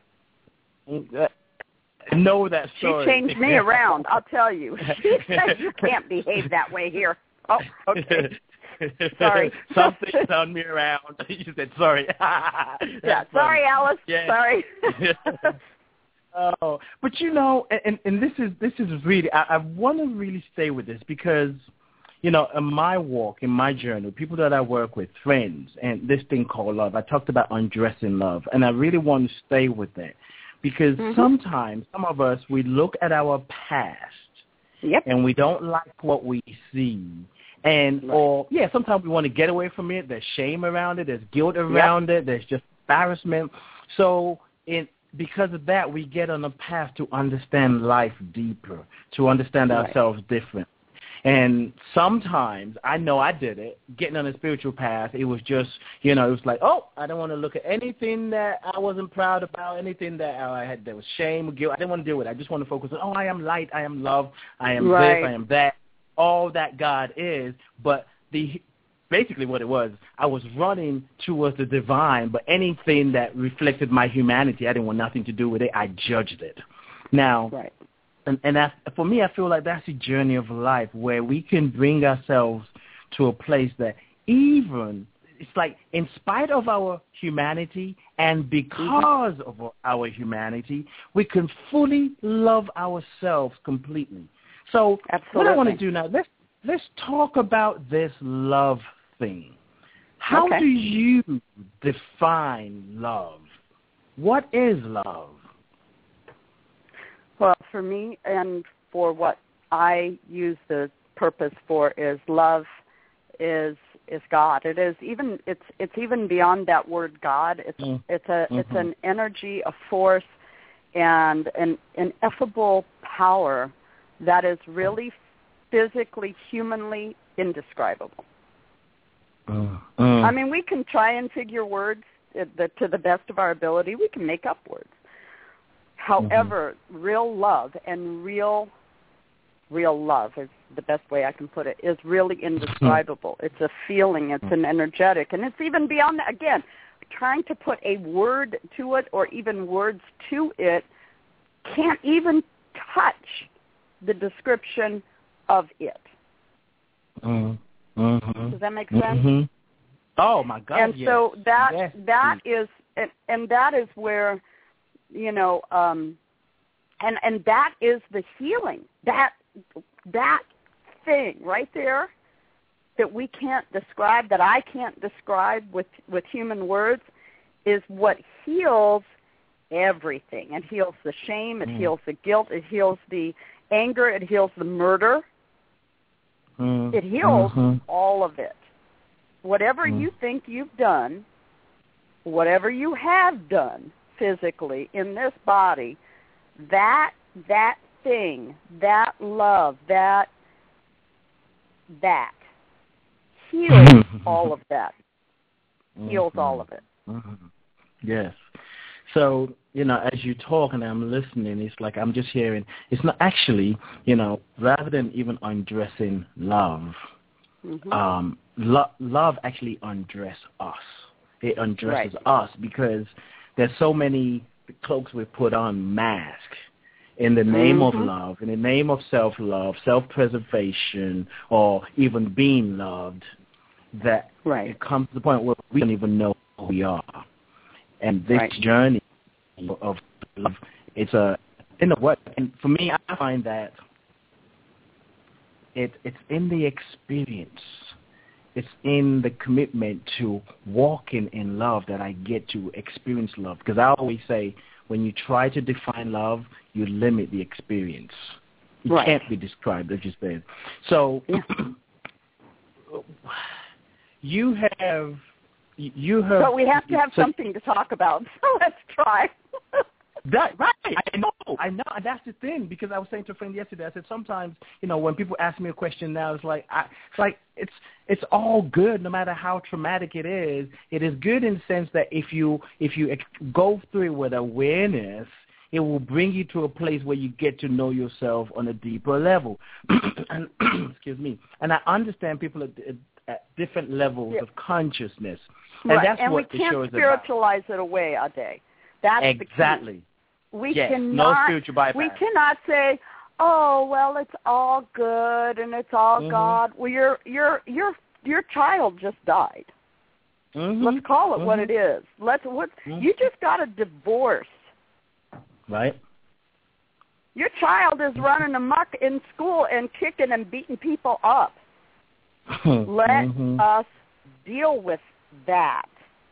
I know that story. She changed me around, I'll tell you. She said, you can't behave that way here. Oh, okay. Sorry. Something turned me around. You said, sorry. yeah, sorry, Alice. Yeah. Sorry. Oh, but you know, and, and this is this is really, I, I want to really stay with this because, you know, in my walk, in my journey, people that I work with, friends, and this thing called love, I talked about undressing love, and I really want to stay with that because mm-hmm. sometimes, some of us, we look at our past, yep. and we don't like what we see. And, right. or, yeah, sometimes we want to get away from it. There's shame around it. There's guilt around yep. it. There's just embarrassment. So, in because of that, we get on a path to understand life deeper, to understand right. ourselves different. And sometimes, I know I did it, getting on a spiritual path, it was just, you know, it was like, oh, I don't want to look at anything that I wasn't proud about, anything that I had, there was shame or guilt. I didn't want to deal with it. I just want to focus on, oh, I am light, I am love, I am right. this, I am that, all that God is. But the basically what it was, I was running towards the divine, but anything that reflected my humanity, I didn't want nothing to do with it. I judged it. Now, right. and, and that's, for me, I feel like that's the journey of life where we can bring ourselves to a place that even, it's like in spite of our humanity and because mm-hmm. of our humanity, we can fully love ourselves completely. So Absolutely. What I want to do now, let's, let's talk about this love thing. How okay. do you define love? What is love? Well, for me and for what I use the purpose for is love is is God. It is even it's it's even beyond that word God. It's mm. it's a mm-hmm. it's an energy, a force, and an ineffable power that is really physically, humanly indescribable. Uh, uh, I mean, we can try and figure words to the best of our ability. We can make up words. However, mm-hmm. real love and real, real love is the best way I can put it, is really indescribable. It's a feeling. It's an energetic. And it's even beyond that. Again, trying to put a word to it or even words to it can't even touch the description of it. Mm-hmm. Does that make sense? Mm-hmm. Oh my God! And yes. so that yes. that is, and, and that is where, you know, um, and and that is the healing. That that thing right there that we can't describe, that I can't describe with with human words, is what heals everything. It heals the shame. It mm. heals the guilt. It heals the anger. It heals the murder. Mm. It heals mm-hmm. all of it. Whatever mm. you think you've done, whatever you have done physically in this body, that that thing, that love, that that heals all of that. Heals mm-hmm. all of it. Mm-hmm. Yes. So, you know, as you talk and I'm listening, it's like I'm just hearing, it's not actually, you know, rather than even undressing love, mm-hmm. um, lo- love actually undresses us. It undresses right. us because there's so many cloaks we put on, masks, in the name mm-hmm. of love, in the name of self-love, self-preservation, or even being loved, that right. it comes to the point where we don't even know who we are. And this right. journey of love, it's a, in a what? And for me, I find that it it's in the experience. It's in the commitment to walking in love that I get to experience love. Because I always say, when you try to define love, you limit the experience. It right. can't be described, as you said. So yeah. you have... You have, but we have to have so, something to talk about, so let's try. that right, I know, I know. That's the thing, because I was saying to a friend yesterday, I said sometimes, you know, when people ask me a question now, it's like, I, it's like it's it's all good, no matter how traumatic it is. It is good in the sense that if you if you go through it with awareness, it will bring you to a place where you get to know yourself on a deeper level. and excuse me. And I understand people at, at different levels yeah. of consciousness. And right. that's and what we the show can't is spiritualize it away, Ade. That's exactly. the key. We yes. cannot. No spiritual bypass. We cannot say, "Oh, well, it's all good and it's all mm-hmm. God." Well, your your your your child just died. Mm-hmm. Let's call it mm-hmm. what it is. Let's. What mm-hmm. you just got a divorce. Right. Your child is running amok in school and kicking and beating people up. Let mm-hmm. us deal with that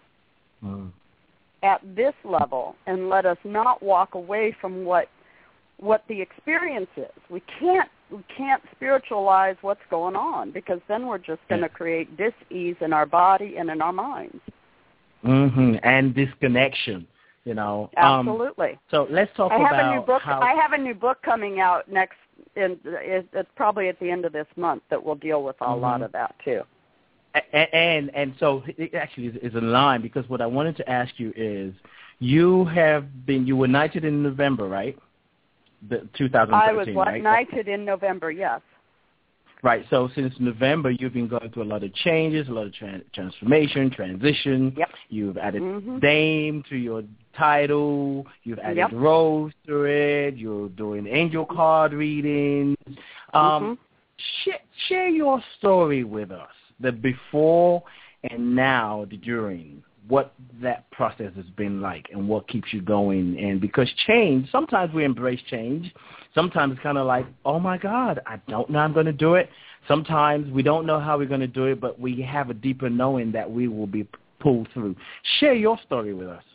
mm. at this level, and let us not walk away from what what the experience is. We can't we can't spiritualize what's going on, because then we're just going to create dis-ease in our body and in our minds. Mm-hmm. And disconnection, you know. Absolutely. Um, so let's talk I have about a new book. how... I have a new book coming out next. In, it's probably at the end of this month that will deal with a mm-hmm. lot of that too. And, and and so it actually is, is in line, because what I wanted to ask you is, you have been, you were knighted in November, right? The two thousand thirteen, I was what, right? knighted in November, yes. Right. So since November, you've been going through a lot of changes, a lot of tra- transformation, transition. Yep. You've added mm-hmm. Dame to your title. You've added yep. Rose to it. You're doing angel card readings. Um, mm-hmm. sh- share your story with us, the before and now, the during, what that process has been like and what keeps you going. And because change, sometimes we embrace change. Sometimes it's kind of like, oh, my God, I don't know I'm going to do it. Sometimes we don't know how we're going to do it, but we have a deeper knowing that we will be pulled through. Share your story with us.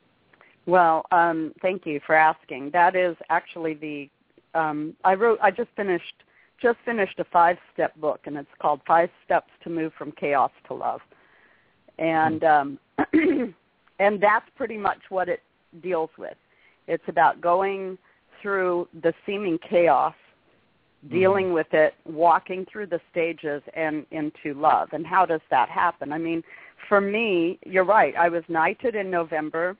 Well, um, thank you for asking. That is actually the um, – I wrote – I just finished – just finished a five-step book, and it's called Five Steps to Move from Chaos to Love. And um, and that's pretty much what it deals with. It's about going through the seeming chaos, dealing mm-hmm. with it, walking through the stages and into love. And how does that happen? I mean, for me, you're right. I was knighted in November.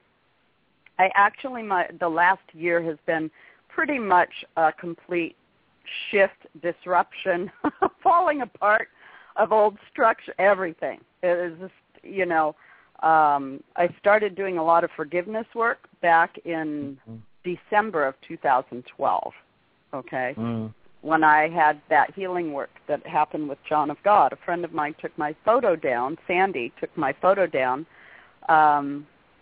I actually, my the last year has been pretty much a complete shift, disruption, falling apart of old structure, everything. It is just, you know, um, I started doing a lot of forgiveness work back in mm-hmm. December of two thousand twelve, okay, mm. when I had that healing work that happened with John of God. A friend of mine took my photo down, Sandy took my photo down um,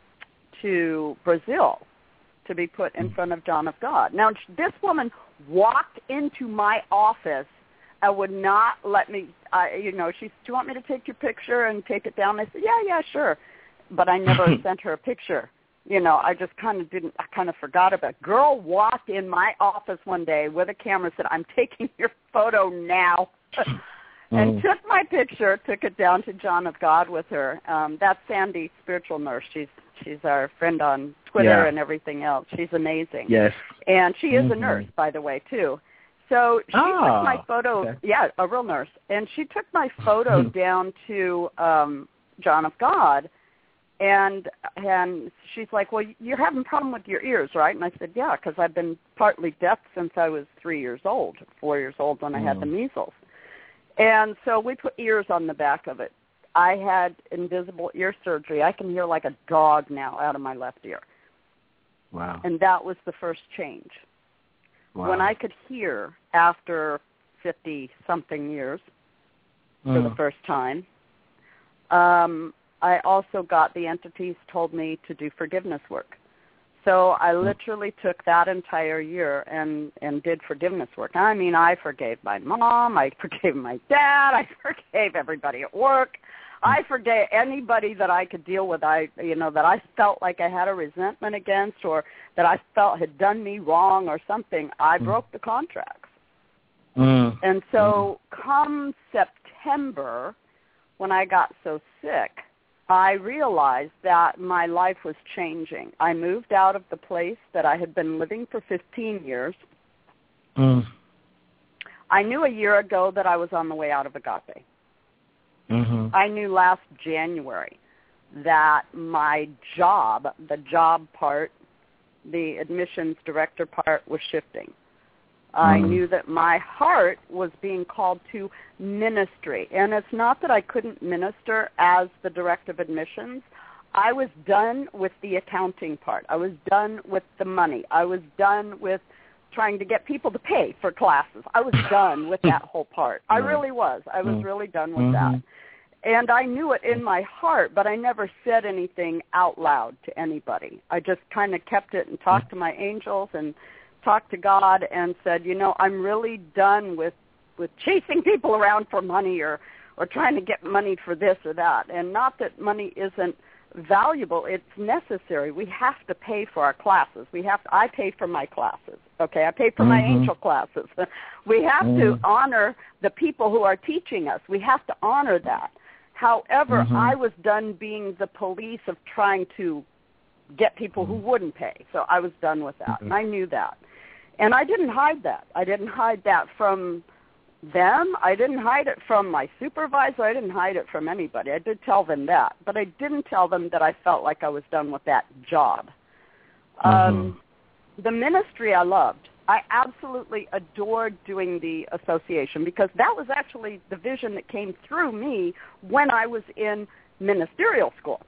to Brazil to be put in front of John of God. Now, this woman walked into my office and would not let me, uh, you know, she said, do you want me to take your picture and take it down? I said, yeah, yeah, sure. But I never sent her a picture. You know, I just kind of didn't, I kind of forgot about it. Girl walked in my office one day with a camera, said, I'm taking your photo now. and mm. took my picture, took it down to John of God with her. Um, that's Sandy, spiritual nurse. She's she's our friend on Twitter yeah. and everything else. She's amazing. Yes. And she is mm-hmm. a nurse, by the way, too. So she ah, took my photo, okay. yeah, a real nurse, and she took my photo down to um, John of God, And and she's like, well, you're having a problem with your ears, right? And I said, yeah, because I've been partly deaf since I was three years old, four years old when I had the measles. And so we put ears on the back of it. I had invisible ear surgery. I can hear like a dog now out of my left ear. Wow. And that was the first change. Wow. When I could hear after fifty-something years mm. for the first time, um, I also got the entities told me to do forgiveness work. So I literally took that entire year and, and did forgiveness work. I mean, I forgave my mom. I forgave my dad. I forgave everybody at work. I forgave anybody that I could deal with, I, you know, that I felt like I had a resentment against or that I felt had done me wrong or something. I mm. broke the contracts. Mm. And so mm. come September, when I got so sick, I realized that my life was changing. I moved out of the place that I had been living for fifteen years. Mm. I knew a year ago that I was on the way out of Agape. Mm-hmm. I knew last January that my job, the job part, the admissions director part was shifting. I Mm. knew that my heart was being called to ministry. And it's not that I couldn't minister as the director of admissions. I was done with the accounting part. I was done with the money. I was done with trying to get people to pay for classes. I was done with that whole part. I really was. I was really done with mm-hmm. that. And I knew it in my heart, but I never said anything out loud to anybody. I just kind of kept it and talked to my angels and talked to God and said, you know, I'm really done with, with chasing people around for money or, or trying to get money for this or that. And not that money isn't valuable, it's necessary. We have to pay for our classes. We have to, I pay for my classes. Okay, I pay for mm-hmm. my angel classes. We have mm-hmm. to honor the people who are teaching us. We have to honor that. However, mm-hmm. I was done being the police of trying to get people who wouldn't pay. So I was done with that, mm-hmm. and I knew that. And I didn't hide that. I didn't hide that from them. I didn't hide it from my supervisor. I didn't hide it from anybody. I did tell them that. But I didn't tell them that I felt like I was done with that job. Mm-hmm. Um, the ministry I loved. I absolutely adored doing the association because that was actually the vision that came through me when I was in ministerial school.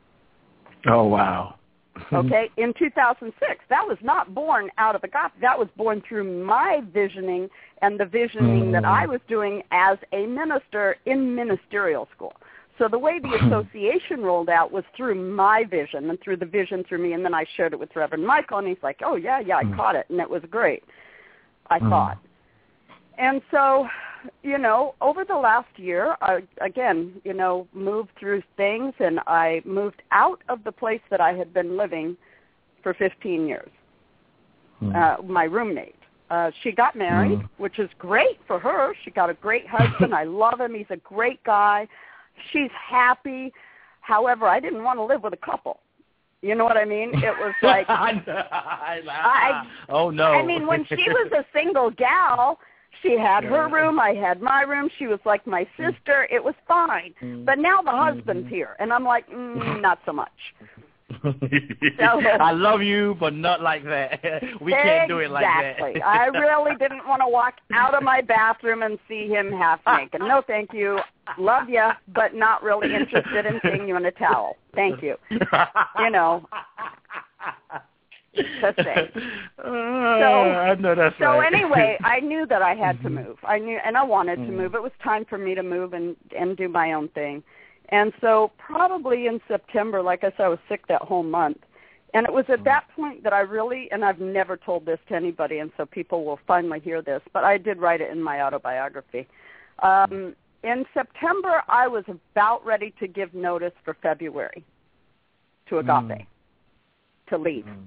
Oh, wow. Okay, in two thousand six. That was not born out of the gospel. That was born through my visioning and the visioning mm. that I was doing as a minister in ministerial school. So the way the association rolled out was through my vision and through the vision through me, and then I shared it with Reverend Michael, and he's like, oh, yeah, yeah, I mm. caught it, and it was great, I mm. thought. And so, you know, over the last year, I, again, you know, moved through things, and I moved out of the place that I had been living for fifteen years, mm. uh, my roommate. Uh, she got married, mm. which is great for her. She got a great husband. I love him. He's a great guy. She's happy. However, I didn't want to live with a couple. You know what I mean? It was like, I, oh, no. I mean, when she was a single gal, she had her room, I had my room. She was like my sister. It was fine. But now the husband's mm-hmm. here, and I'm like, mm, not so much. So, I love you, but not like that. We can't do it like that. Exactly. I really didn't want to walk out of my bathroom and see him half naked. No, thank you. Love you, but not really interested in seeing you in a towel. Thank you. You know. Just saying. Uh, I know that's so right. anyway, I knew that I had to move. I knew, and I wanted to move. It was time for me to move and and do my own thing. And so probably in September, like I said, I was sick that whole month. And it was at that point that I really, and I've never told this to anybody, and so people will finally hear this, but I did write it in my autobiography. Um, in September, I was about ready to give notice for February to Agape, mm. to leave. Mm.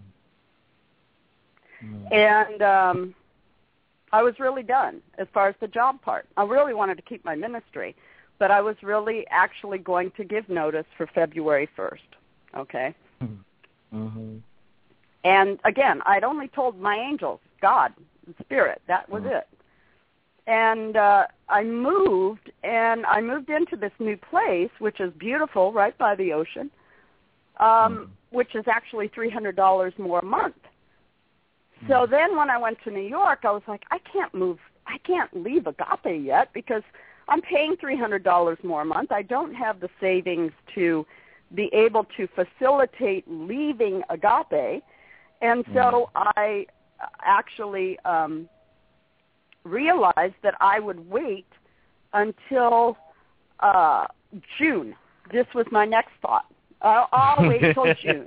Mm. And um, I was really done as far as the job part. I really wanted to keep my ministry, but I was really actually going to give notice for February first, okay? Mm-hmm. And again, I'd only told my angels, God, Spirit, that was mm. it. And uh, I moved, and I moved into this new place, which is beautiful, right by the ocean. um, which is actually three hundred dollars more a month. So then when I went to New York, I was like, I can't move. I can't leave Agape yet because I'm paying three hundred dollars more a month. I don't have the savings to be able to facilitate leaving Agape. And so I actually um, realized that I would wait until uh, June. This was my next thought. I'll, I'll wait till June.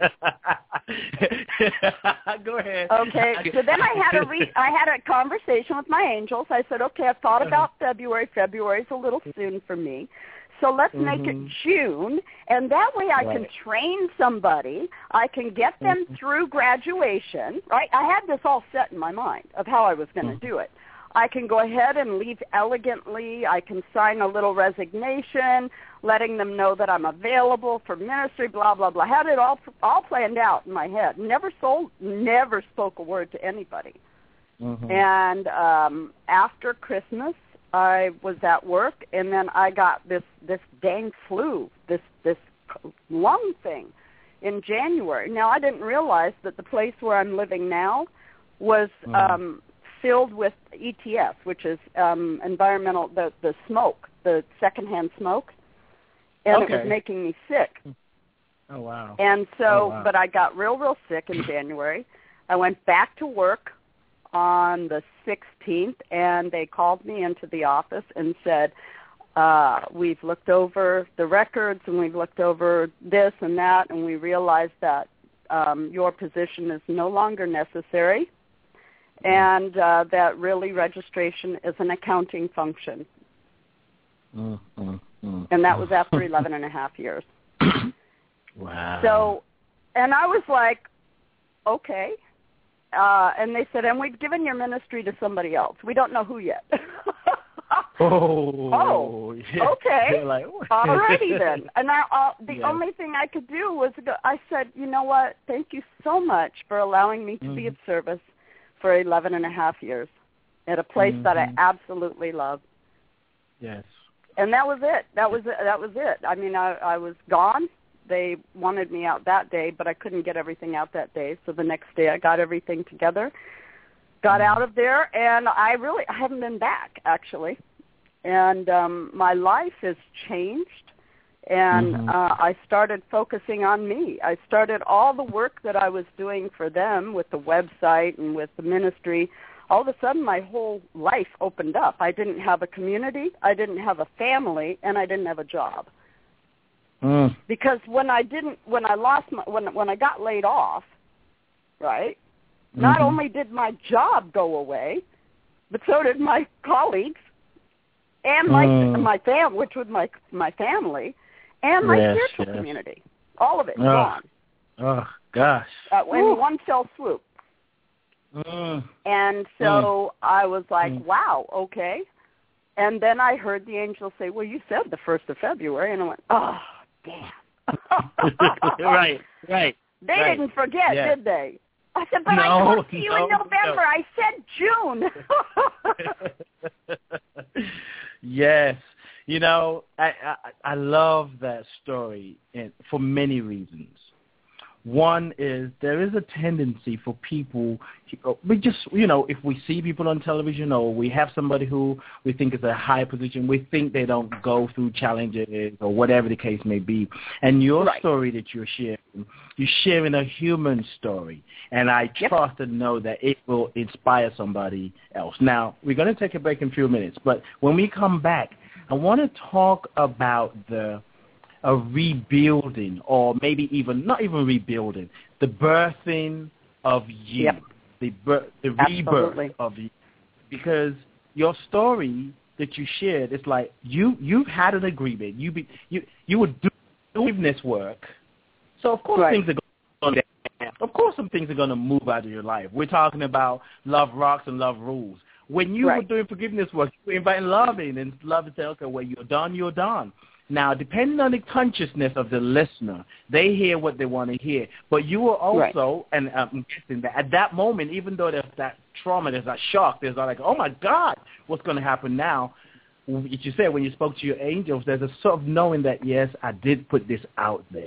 Go ahead. Okay. So then I had a re- I had a conversation with my angels. I said, okay, I've thought about February. February's a little soon for me. So let's mm-hmm. make it June, and that way I right. can train somebody. I can get them mm-hmm. through graduation. Right? I had this all set in my mind of how I was going to mm-hmm. do it. I can go ahead and leave elegantly. I can sign a little resignation, letting them know that I'm available for ministry, blah, blah, blah. Had it all all planned out in my head. Never sold, never spoke a word to anybody. Mm-hmm. And um, after Christmas, I was at work, and then I got this, this dang flu, this, this lung thing in January. Now, I didn't realize that the place where I'm living now was mm-hmm. um, filled with E T S, which is um, environmental, the, the smoke, the secondhand smoke, and okay. it was making me sick. Oh, wow. And so, oh, wow. but I got real, real sick in January. I went back to work on the sixteenth, and they called me into the office and said, uh, we've looked over the records, and we've looked over this and that, and we realized that um, your position is no longer necessary, and uh, that really registration is an accounting function. Mm, mm, mm, and that was after eleven and a half years. Wow. So, and I was like, okay. Uh, and they said, and we've given your ministry to somebody else. We don't know who yet. oh. Oh, yeah. okay. Like, all righty then. And I, uh, the yeah. only thing I could do was go, I said, you know what, thank you so much for allowing me to mm-hmm. be of service for eleven and a half years at a place mm-hmm. that I absolutely love. Yes. And that was it. That was it. That was it. I mean, I, I was gone. They wanted me out that day, but I couldn't get everything out that day. So the next day I got everything together, got out of there, and I really I haven't been back, actually. And um, my life has changed, and mm-hmm. uh, I started focusing on me. I started all the work that I was doing for them with the website and with the ministry. All of a sudden, my whole life opened up. I didn't have a community, I didn't have a family, and I didn't have a job. Mm. Because when I didn't, when I lost my, when when I got laid off, right? Mm-hmm. Not only did my job go away, but so did my colleagues and my mm. my fam, which was my my family, and my yes, spiritual yes. community. All of it oh. gone. Oh gosh! Uh, in one fell swoop. Mm. And so mm. I was like, mm. wow, okay. And then I heard the angel say, well, you said the first of February. And I went, oh, damn. right, right. They right. didn't forget, yeah. did they? I said, but no, I talked to you no, in November. No. I said June. Yes. You know, I, I, I love that story and for many reasons. One is there is a tendency for people, we just, you know, if we see people on television or we have somebody who we think is a high position, we think they don't go through challenges or whatever the case may be. And your right. story that you're sharing, you're sharing a human story. And I yep. trust and know that it will inspire somebody else. Now, we're going to take a break in a few minutes. But when we come back, I want to talk about the a rebuilding, or maybe even not even rebuilding, the birthing of you, yep. the bir- the Absolutely. rebirth of you, because your story that you shared, it's like you you've had an agreement, you be you you were doing this work, so of course right. things are going to, of course some things are going to move out of your life. We're talking about love rocks and love rules. When you right. were doing forgiveness work, you were inviting love in, and love to say, okay, well, you're done, you're done. Now, depending on the consciousness of the listener, they hear what they want to hear. But you were also, right. and I'm guessing that at that moment, even though there's that trauma, there's that shock, there's like, oh, my God, what's going to happen now? As you said, when you spoke to your angels, there's a sort of knowing that, yes, I did put this out there.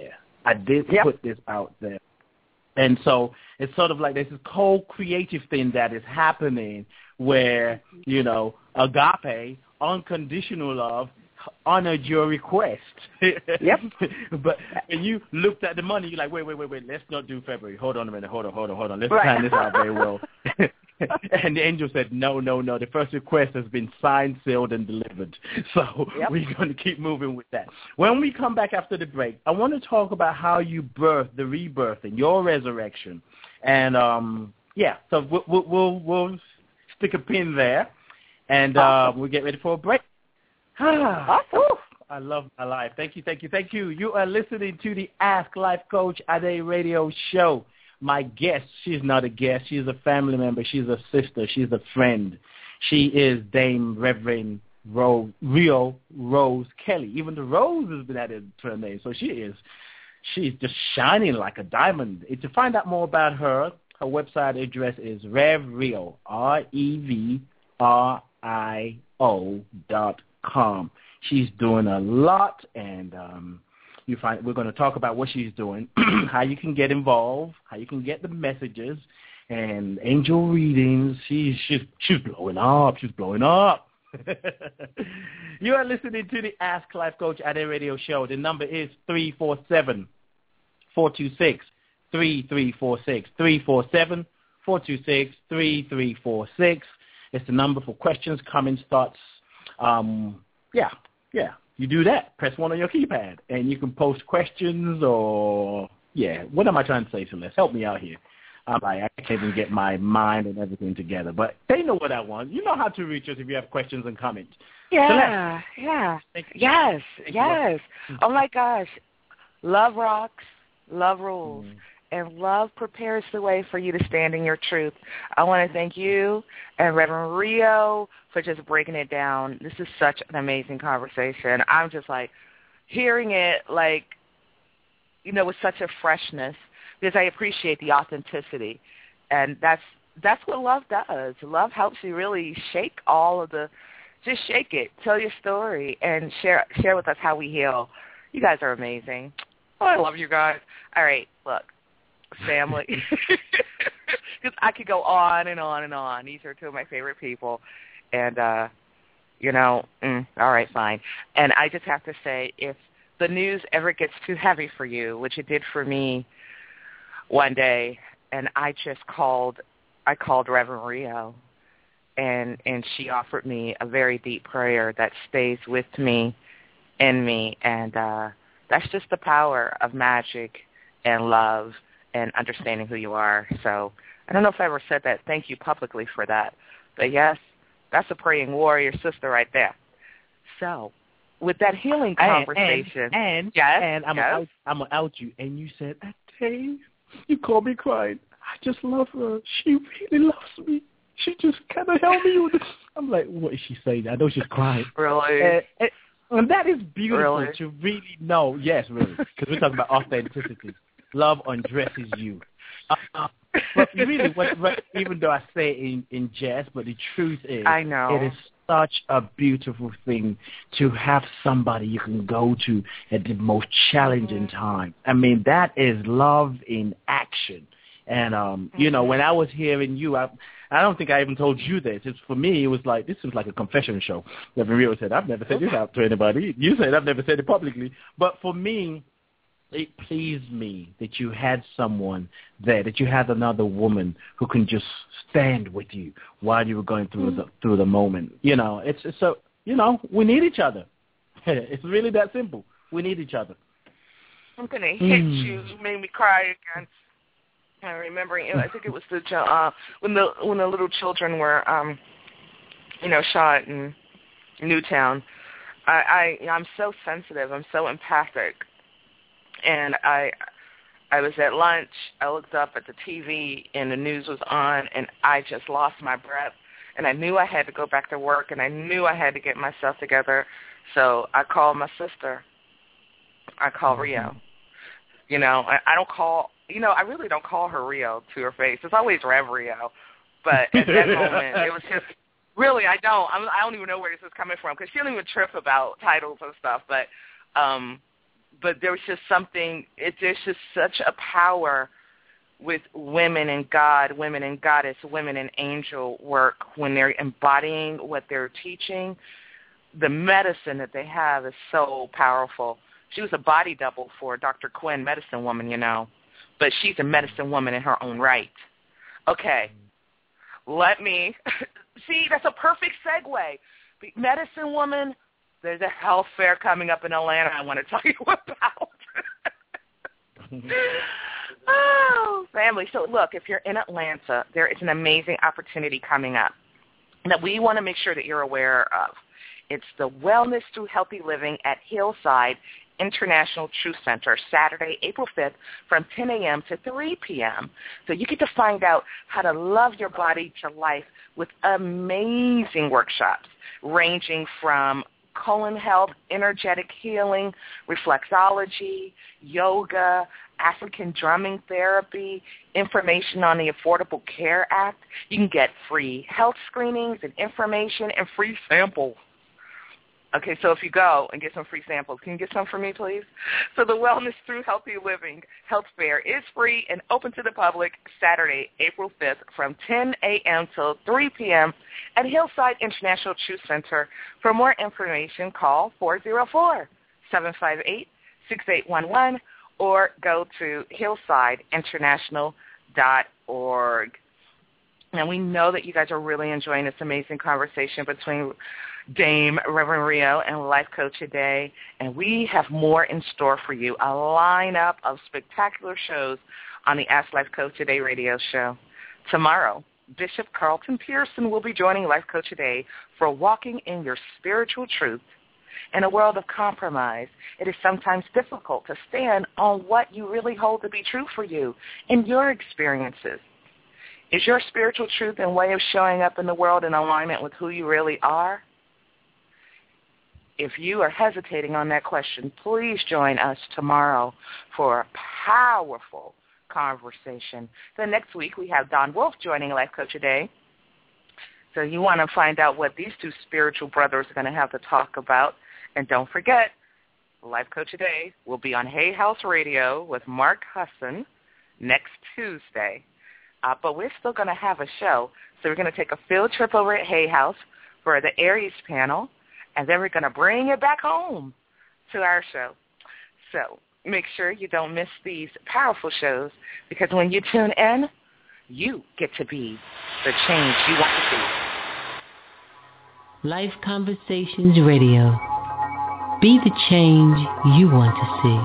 I did yep. put this out there. And so it's sort of like there's this co-creative thing that is happening where, you know, agape, unconditional love, honored your request. Yep. But when you looked at the money, you're like, wait, wait, wait, wait, let's not do February. Hold on a minute. Hold on, hold on, hold on. Let's right. plan this out very well. And the angel said, no, no, no. The first request has been signed, sealed, and delivered. So yep. we're going to keep moving with that. When we come back after the break, I want to talk about how you birthed the rebirth and your resurrection. And, um, yeah, so we'll, we'll, we'll, we'll stick a pin there, and uh, we'll get ready for a break. Awesome. I love my life. Thank you, thank you, thank you. You are listening to the Ask Life Coach Ade radio show. My guest, she's not a guest. She's a family member. She's a sister. She's a friend. She is Dame Reverend Rose, Rio Rose Kelly. Even the Rose has been added to her name. So she is, she's just shining like a diamond. And to find out more about her, her website address is RevRio, R E V R I O dot com. She's doing a lot, and um, you find we're going to talk about what she's doing, how you can get involved, how you can get the messages, and angel readings. She's she's she's blowing up. She's blowing up. You are listening to the Ask Life Coach Ade radio show. The number is three four seven, four two six, three three four six, three four seven, four two six, three three four six. It's the number for questions, comments, thoughts. Um, yeah, yeah. You do that. Press one on your keypad, and you can post questions or, yeah, what am I trying to say, Celeste? Help me out here. I'm like, I can't even get my mind and everything together, but they know what I want. You know how to reach us if you have questions and comments. Yeah, Celeste. yeah. Yes, yes. Oh, my gosh. Love rocks, love rules. Mm. And love prepares the way for you to stand in your truth. I want to thank you and Reverend Rio for just breaking it down. This is such an amazing conversation. I'm just like hearing it like, you know, with such a freshness because I appreciate the authenticity. And that's that's what love does. Love helps you really shake all of the, just shake it, tell your story, and share share with us how we heal. You guys are amazing. Oh, I love you guys. All right, look. Family, because I could go on and on and on. These are two of my favorite people, and uh, you know, mm, all right, fine. And I just have to say, if the news ever gets too heavy for you, which it did for me one day, and I just called, I called Reverend Rio, and and she offered me a very deep prayer that stays with me, in me, and uh, that's just the power of magic and love. And understanding who you are. So I don't know if I ever said that. Thank you publicly for that. But yes, that's a praying warrior sister right there. So with that healing conversation. And, and, and, yes, and I'm yes. going I'm to out you. And you said, Dave, you called me crying. I just love her. She really loves me. She just kind of held me with this. I'm like, what is she saying? I know she's crying. Really? And, and, and that is beautiful really? to really know. Yes, really. Because we're talking about authenticity. Love undresses you. Uh, but really, what, what, even though I say it in, in jest, but the truth is, I know. It is such a beautiful thing to have somebody you can go to at the most challenging time. I mean, that is love in action. And, um, you know, when I was hearing you, I, I don't think I even told you this. It's, for me, it was like, this was like a confession show. Reverend Rio said, I've never said this out to anybody. You said, I've never said it publicly. But for me, it pleased me that you had someone there, that you had another woman who can just stand with you while you were going through mm-hmm. the through the moment. You know, it's, it's so, you know, we need each other. It's really that simple. We need each other. I'm going to hit mm. you. You made me cry again. I'm remembering, I think it was the uh, when the when the little children were, um, you know, shot in Newtown. I, I I'm so sensitive. I'm so empathic. And I I was at lunch, I looked up at the T V, and the news was on, and I just lost my breath. And I knew I had to go back to work, and I knew I had to get myself together. So I called my sister. I called Rio. You know, I, I don't call, you know, I really don't call her Rio to her face. It's always Rev Rio. But at that moment, it was just, really, I don't. I'm, I don't even know where this is coming from, because she don't even trip about titles and stuff. But, um but there was just something, it, there's just such a power with women and God, women and goddess, women and angel work when they're embodying what they're teaching. The medicine that they have is so powerful. She was a body double for Doctor Quinn, medicine woman, you know, but she's a medicine woman in her own right. Okay, let me, see, that's a perfect segue. Medicine woman, there's a health fair coming up in Atlanta I want to tell you about. Oh, family. So, look, if you're in Atlanta, there is an amazing opportunity coming up that we want to make sure that you're aware of. It's the Wellness Through Healthy Living at Hillside International Truth Center, Saturday, April fifth, from ten a.m. to three p.m. So you get to find out how to love your body to life with amazing workshops ranging from colon health, energetic healing, reflexology, yoga, African drumming therapy, information on the Affordable Care Act. You can get free health screenings and information and free samples. Okay, so if you go and get some free samples, can you get some for me, please? So the Wellness Through Healthy Living Health Fair is free and open to the public Saturday, April fifth from ten a.m. till three p.m. at Hillside International Truth Center. For more information, call four oh four, seven five eight, six eight one one or go to hillside international dot org. And we know that you guys are really enjoying this amazing conversation between Dame Reverend Rio and Life Coach today, and we have more in store for you, a lineup of spectacular shows on the Ask Life Coach Today radio show. Tomorrow, Bishop Carlton Pearson will be joining Life Coach Today for Walking in Your Spiritual Truth. In a world of compromise, it is sometimes difficult to stand on what you really hold to be true for you in your experiences. Is your spiritual truth and way of showing up in the world in alignment with who you really are? If you are hesitating on that question, please join us tomorrow for a powerful conversation. Then next week we have Don Wolf joining Life Coach Today. So you want to find out what these two spiritual brothers are going to have to talk about. And don't forget, Life Coach Today will be on Hay House Radio with Mark Husson next Tuesday. Uh, but we're still going to have a show. So we're going to take a field trip over at Hay House for the Aries panel, and then we're going to bring it back home to our show. So make sure you don't miss these powerful shows, because when you tune in, you get to be the change you want to see. Life Conversations Radio. Be the change you want to see.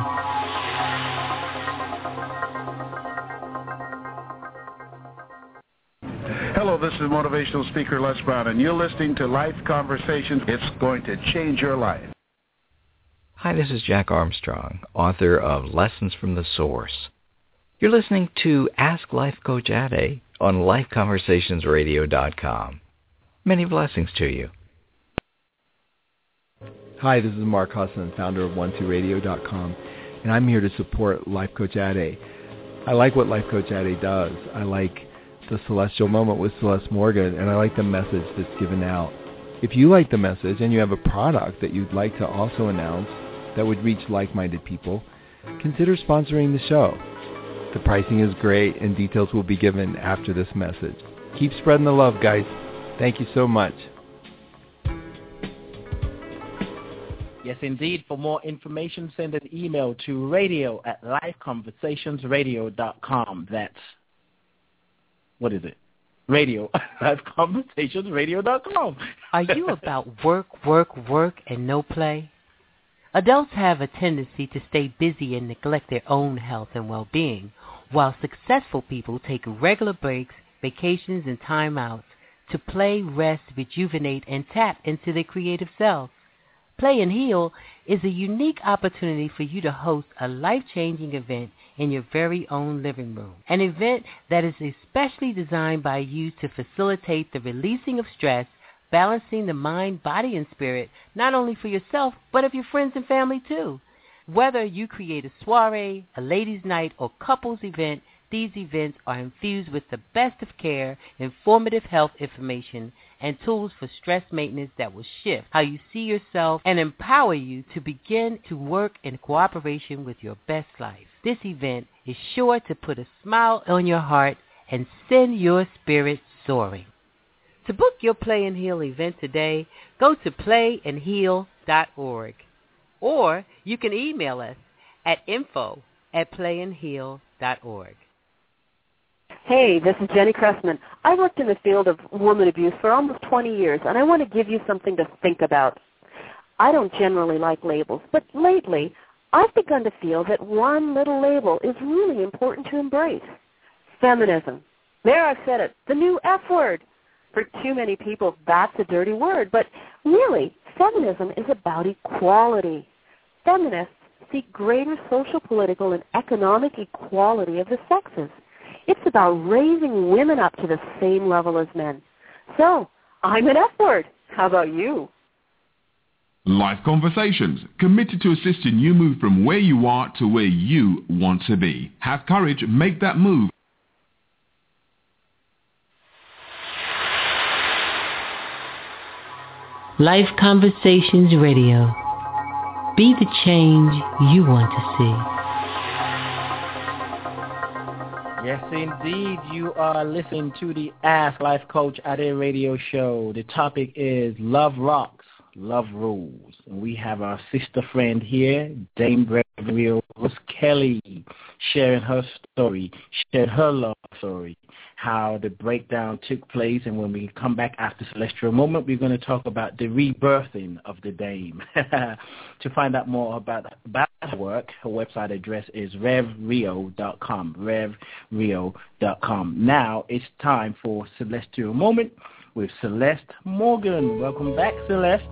Hello, this is motivational speaker Les Brown, and you're listening to Life Conversations. It's going to change your life. Hi, this is Jack Armstrong, author of Lessons from the Source. You're listening to Ask Life Coach Ade on life conversations radio dot com. Many blessings to you. Hi, this is Mark Husson, founder of one two radio dot com, and I'm here to support Life Coach Ade. I like what Life Coach Ade does. I like the Celestial Moment with Celeste Morgan, and I like the message that's given out. If you like the message and you have a product that you'd like to also announce that would reach like-minded people, consider sponsoring the show. The pricing is great, and details will be given after this message. Keep spreading the love, guys. Thank you so much. Yes, indeed. For more information, send an email to radio at life conversations radio dot com. That's, what is it? Radio at life conversations radio dot com. Are you about work, work, work, and no play? Adults have a tendency to stay busy and neglect their own health and well-being, while successful people take regular breaks, vacations, and time outs to play, rest, rejuvenate, and tap into their creative selves. Play and Heal is a unique opportunity for you to host a life-changing event in your very own living room, an event that is especially designed by you to facilitate the releasing of stress, balancing the mind, body, and spirit, not only for yourself, but of your friends and family too. Whether you create a soiree, a ladies' night, or couples event, these events are infused with the best of care, informative health information, and tools for stress maintenance that will shift how you see yourself and empower you to begin to work in cooperation with your best life. This event is sure to put a smile on your heart and send your spirit soaring. To book your Play and Heal event today, go to play and heal dot org, or you can email us at info at play and heal dot org. Hey, this is Jenny Cressman. I worked in the field of woman abuse for almost twenty years, and I want to give you something to think about. I don't generally like labels, but lately I've begun to feel that one little label is really important to embrace. Feminism. There, I've said it, the new F word. For too many people, that's a dirty word, but really, feminism is about equality. Feminists seek greater social, political, and economic equality of the sexes. It's about raising women up to the same level as men. So, I'm an F word. How about you? Life Conversations, committed to assisting you move from where you are to where you want to be. Have courage, make that move. Life Conversations Radio. Be the change you want to see. Yes, indeed. You are listening to the Ask Life Coach Ade radio show. The topic is Love Rocks, Love Rules. And we have our sister friend here, Dame Reverend Rose Kelly, sharing her story, sharing her love story, how the breakdown took place. And when we come back after Celestial Moment, we're going to talk about the rebirthing of the Dame. To find out more about, about her work, her website address is rev rio dot com, rev rio dot com. Now it's time for Celestial Moment with Celeste Morgan. Welcome back, Celeste.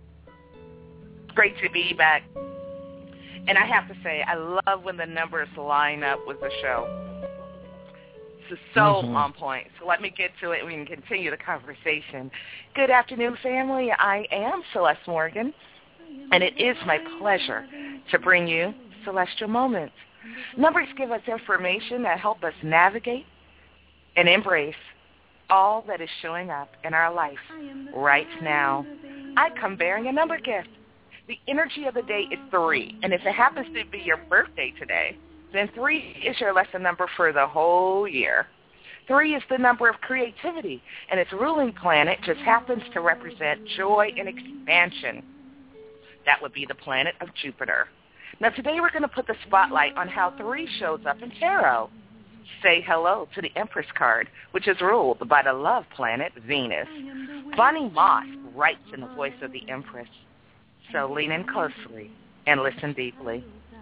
Great to be back. And I have to say, I love when the numbers line up with the show. This is so mm-hmm. on point. So let me get to it and we can continue the conversation. Good afternoon, family. I am Celeste Morgan, and it is my pleasure to bring you Celestial Moments. Numbers give us information that help us navigate and embrace all that is showing up in our life right now. I come bearing a number gift. The energy of the day is three, and if it happens to be your birthday today, then three is your lesson number for the whole year. Three is the number of creativity, and its ruling planet just happens to represent joy and expansion. That would be the planet of Jupiter. Now, today we're going to put the spotlight on how three shows up in tarot. Say hello to the Empress card, which is ruled by the love planet Venus. Bonnie Moss writes in the voice of the Empress. So lean in closely and listen deeply.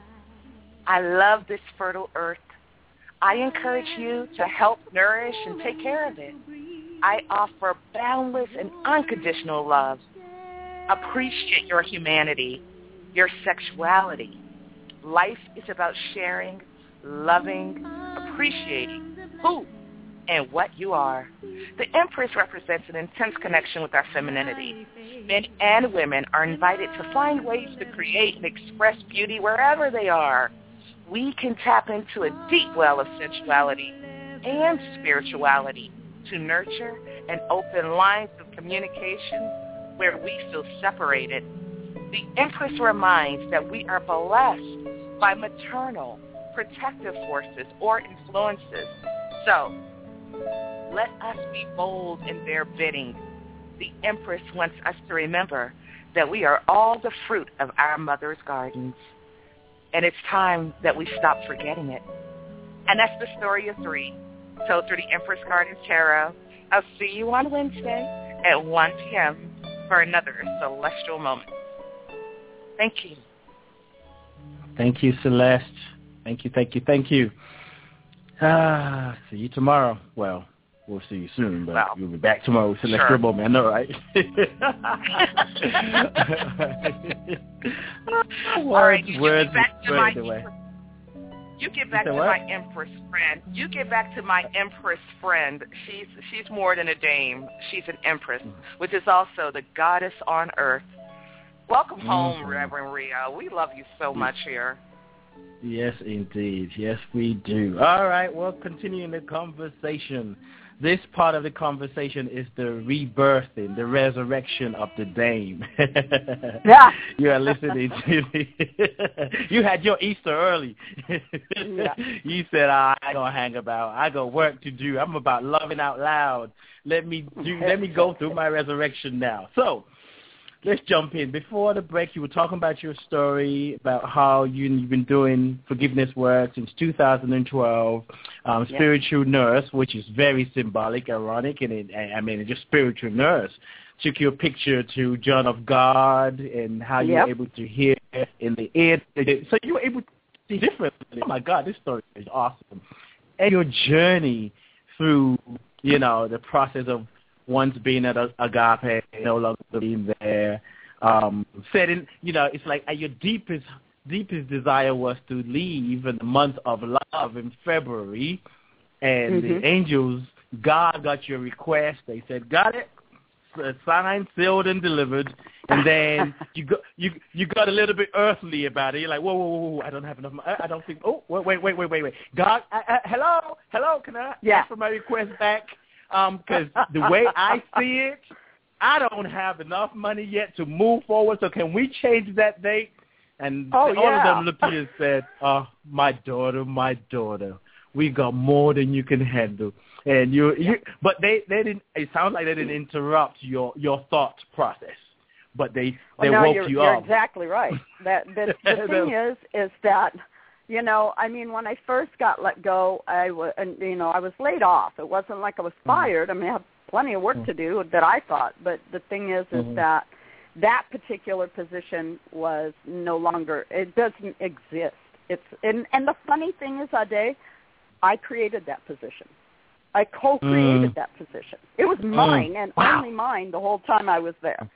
I love this fertile earth. I encourage you to help nourish and take care of it. I offer boundless and unconditional love. Appreciate your humanity, your sexuality. Life is about sharing, loving, appreciating who and what you are. The Empress represents an intense connection with our femininity. Men and women are invited to find ways to create and express beauty wherever they are. We can tap into a deep well of sensuality and spirituality to nurture and open lines of communication where we feel separated. The Empress reminds that we are blessed by maternal, protective forces or influences. So, let us be bold in their bidding. The Empress wants us to remember that we are all the fruit of our mother's gardens. And it's time that we stop forgetting it. And that's the story of three, told through the Empress Gardens Tarot. I'll see you on Wednesday at one p.m. for another Celestial Moment. Thank you. Thank you, Celeste. Thank you, thank you, thank you. Ah, see you tomorrow. Well, we'll see you soon, but well, we'll be back tomorrow with Celestial sure. Moment. I know, right? All right, you words, get back to my Empress, you get back to what? my Empress friend. You get back to my Empress friend. She's she's more than a dame. She's an Empress, which is also the goddess on earth. Welcome home, mm-hmm. Reverend Rio. We love you so much here. Yes, indeed. Yes, we do. All right, well, continuing the conversation. This part of the conversation is the rebirthing, the resurrection of the Dame. Yeah. You are listening to me. You had your Easter early. Yeah. You said, oh, I ain't going to hang about. I got work to do. I'm about loving out loud. Let me do. Let me go through my resurrection now. So let's jump in. Before the break, you were talking about your story, about how you, you've been doing forgiveness work since two thousand twelve, um, Yeah. spiritual nurse, which is very symbolic, ironic, and it, I mean, just spiritual nurse. Took your picture to John of God and how you Yep. were able to hear in the ear. So you were able to see differently. Oh, my God, this story is awesome. And your journey through, you know, the process of once being at Agape, no longer being there, um, setting, you know, it's like your deepest, deepest desire was to leave in the month of love in February, and Mm-hmm. the angels, God got your request. They said, got it, signed, sealed, and delivered. And then you got you you got a little bit earthly about it. You're like, whoa, whoa, whoa, whoa, I don't have enough. I, I don't think. Oh, wait, wait, wait, wait, wait, wait. God, I, I, hello, hello. Can I Yeah. ask for my request back? Um, because the way I see it, I don't have enough money yet to move forward. So can we change that date? And Oh, all yeah. of them looked at you and said, "Oh, my daughter, my daughter, we got more than you can handle." And you, you, but they, they didn't. It sounds like they didn't interrupt your, your thought process, but they, they well, no, woke you're, you you're up. exactly right. That the, the thing is, is that, you know, I mean, when I first got let go, I was, and you know, I was laid off. It wasn't like I was fired. I mean, I have plenty of work to do that I thought. But the thing is, is Mhm. that that particular position was no longer. It doesn't exist. It's and and the funny thing is, Ade, I created that position. I co-created Mm. that position. It was Mm. mine and Wow. only mine the whole time I was there.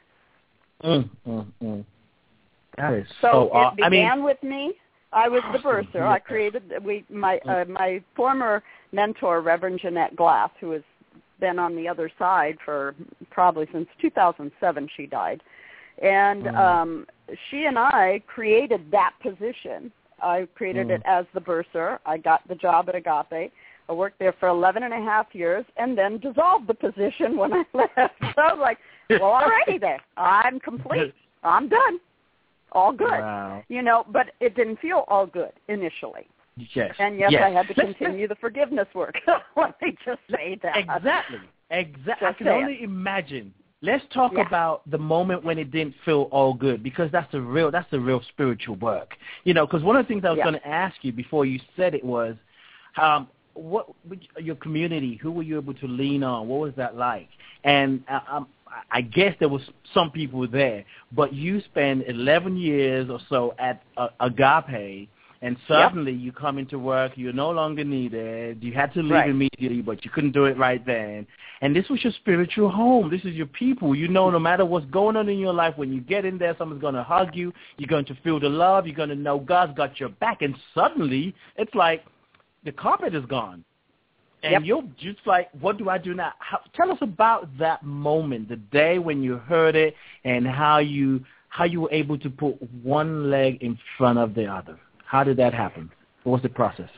Mm, mm, mm. That is So, so. it aw- I began mean, with me. I was the Awesome. bursar. I created we my uh, my former mentor, Reverend Jeanette Glass, who has been on the other side for probably since two thousand seven. She died, and Mm. um, she and I created that position. I created Mm. it as the bursar. I got the job at Agape. I worked there for eleven and a half years, and then dissolved the position when I left. So I was like, well, alrighty then. I'm complete. I'm done. All good. Wow. You know, but it didn't feel all good initially. Yes. And yes, yes. I had to Let's- continue the forgiveness work. Let me just say that. Exactly. Exactly. I Just can saying. only imagine. Let's talk Yeah. about the moment when it didn't feel all good, because that's the real that's the real spiritual work. You know, because one of the things I was Yeah. going to ask you before you said it was, um, what which, your community? Who were you able to lean on? What was that like? And uh, um, I guess there was some people there, but you spent eleven years or so at uh, Agape. And suddenly you come into work, you're no longer needed, you had to leave Right. immediately, but you couldn't do it right then. And this was your spiritual home. This is your people. You know, no matter what's going on in your life, when you get in there, someone's going to hug you, you're going to feel the love, you're going to know God's got your back. And suddenly it's like the carpet is gone. And Yep. you're just like, what do I do now? How, tell us about that moment, the day when you heard it, and how you how you were able to put one leg in front of the other. How did that happen? What was the process?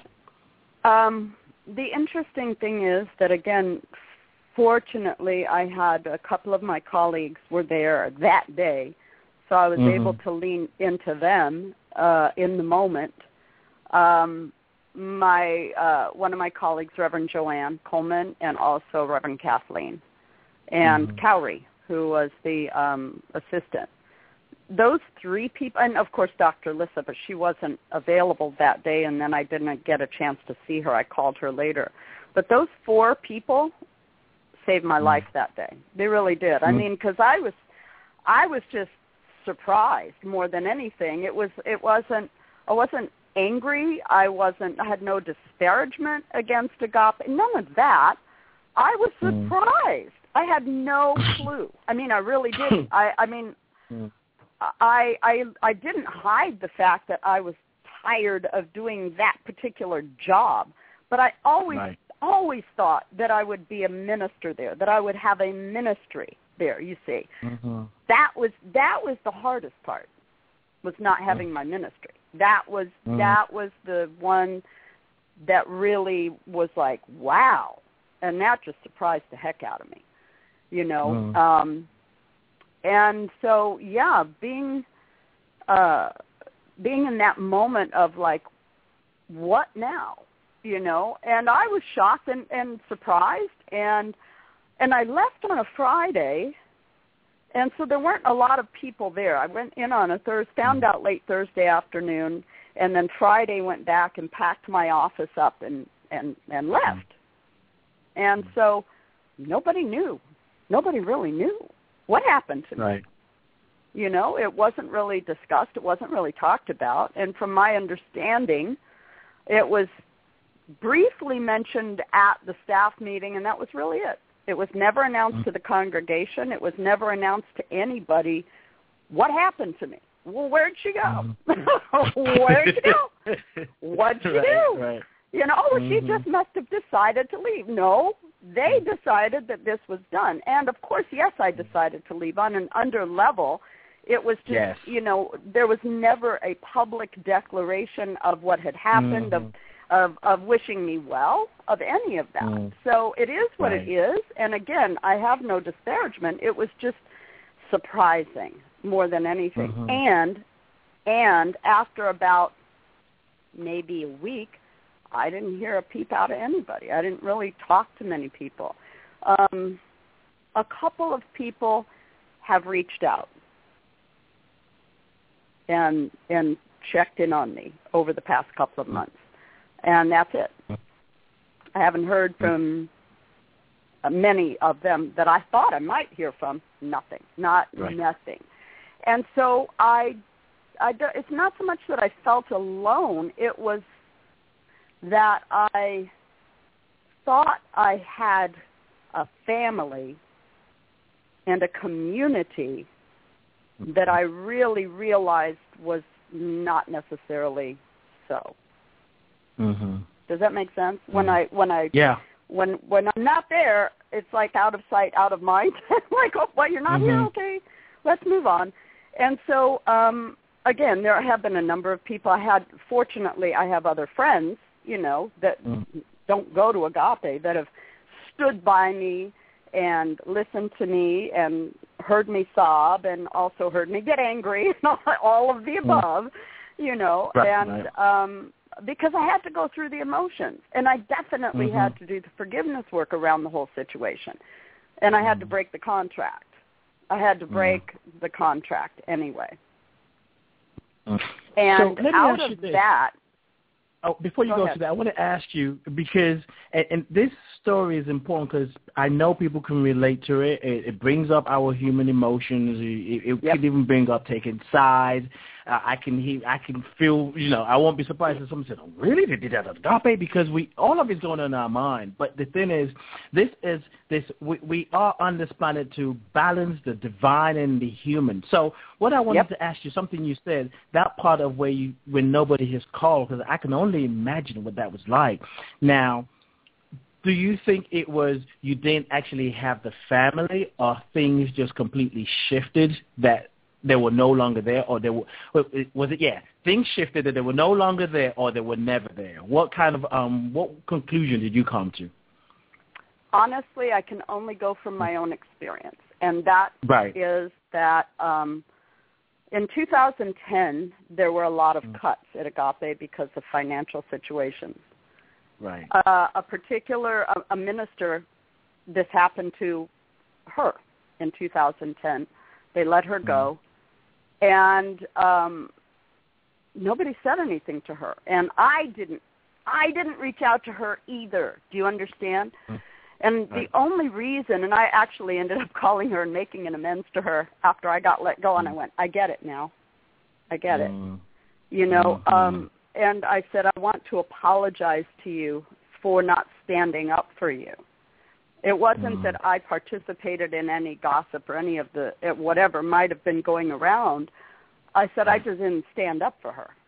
Um, the interesting thing is that, again, fortunately, I had a couple of my colleagues were there that day, so I was Mhm. able to lean into them uh, in the moment. Um, my uh, one of my colleagues, Reverend Joanne Coleman, and also Reverend Kathleen, and Mhm. Cowrie, who was the um, assistant. Those three people, and of course Doctor Lissa, but she wasn't available that day, and then I didn't get a chance to see her. I called her later. But those four people saved my life that day. They really did. I Mm. mean, because I was, I was just surprised more than anything. It was, it wasn't, I wasn't angry. I wasn't, I had no disparagement against Agape. None of that. I was Mm. surprised. I had no clue. I mean, I really didn't. I, I mean. Mm. I, I I didn't hide the fact that I was tired of doing that particular job, but I always Right. always thought that I would be a minister there, that I would have a ministry there. You see, Mm-hmm. that was that was the hardest part, was not having my ministry. That was mm. that was the one that really was like, wow. And that just surprised the heck out of me, you know. Mm. Um, and so, yeah, being uh, being in that moment of like, what now, you know? And I was shocked and, and surprised, and and I left on a Friday, and so there weren't a lot of people there. I went in on a Thursday, found out late Thursday afternoon, and then Friday went back and packed my office up and, and, and left. And so nobody knew. Nobody really knew what happened to me. Right. You know, it wasn't really discussed. It wasn't really talked about. And from my understanding, it was briefly mentioned at the staff meeting, and that was really it. It was never announced mm-hmm. to the congregation. It was never announced to anybody what happened to me. Well, where'd she go? Mm-hmm. Where'd she go? What'd she right, do? Right. You know, oh, mm-hmm. she just must have decided to leave. No, they decided that this was done. And, of course, yes, I decided to leave on an under level. It was just, yes. you know, there was never a public declaration of what had happened, mm-hmm. of, of of wishing me well, of any of that. Mm. So it is what right. it is. And, again, I have no disparagement. It was just surprising more than anything. Mm-hmm. And and after about maybe a week, I didn't hear a peep out of anybody. I didn't really talk to many people. Um, a couple of people have reached out and and checked in on me over the past couple of months, and that's it. I haven't heard from uh, many of them that I thought I might hear from. Nothing, not right. nothing. And so I, I, it's not so much that I felt alone. It was that I thought I had a family and a community that I really realized was not necessarily so. Mm-hmm. Does that make sense? Mm-hmm. When I when I yeah. when when I'm not there, it's like out of sight, out of mind. Like, oh, well, you're not mm-hmm. here, okay? Let's move on. And so, um, again, there have been a number of people. I had, fortunately, I have other friends, you know, that mm-hmm. don't go to Agape, that have stood by me and listened to me and heard me sob and also heard me get angry and all of the above, mm-hmm. you know, right, and right. um, because I had to go through the emotions. And I definitely mm-hmm. had to do the forgiveness work around the whole situation. And I had to break the contract. I had to break mm-hmm. the contract anyway. Mm-hmm. And so out of that, Oh, before you go, go ahead. to that, I want to ask you, because, and, and this story is important because I know people can relate to it. It, it brings up our human emotions. It, it yep. could even bring up taking sides. Uh, I can hear, I can feel, you know, I won't be surprised if someone said, oh, really? They did that at Agape? Because we, all of it's going on in our mind. But the thing is, this is, this, we, we are on this planet to balance the divine and the human. So what I wanted yep. to ask you, something you said, that part of where you, when nobody has called, because I can only imagine what that was like. Now, do you think it was you didn't actually have the family, or things just completely shifted that they were no longer there, or they were, was it, yeah, things shifted that they were no longer there or they were never there? What kind of, um, what conclusion did you come to? Honestly, I can only go from my own experience, and that right. is that um, in two thousand ten, there were a lot of cuts at Agape because of financial situations. Right. Uh, a particular, a, a minister, this happened to her in two thousand ten. They let her go, and um, nobody said anything to her. And I didn't. I didn't reach out to her either. Do you understand? And the only reason, and I actually ended up calling her and making an amends to her after I got let go, and I went, I get it now. I get it. You know, um, and I said, I want to apologize to you for not standing up for you. It wasn't mm. that I participated in any gossip or any of the, whatever might have been going around. I said I just didn't stand up for her.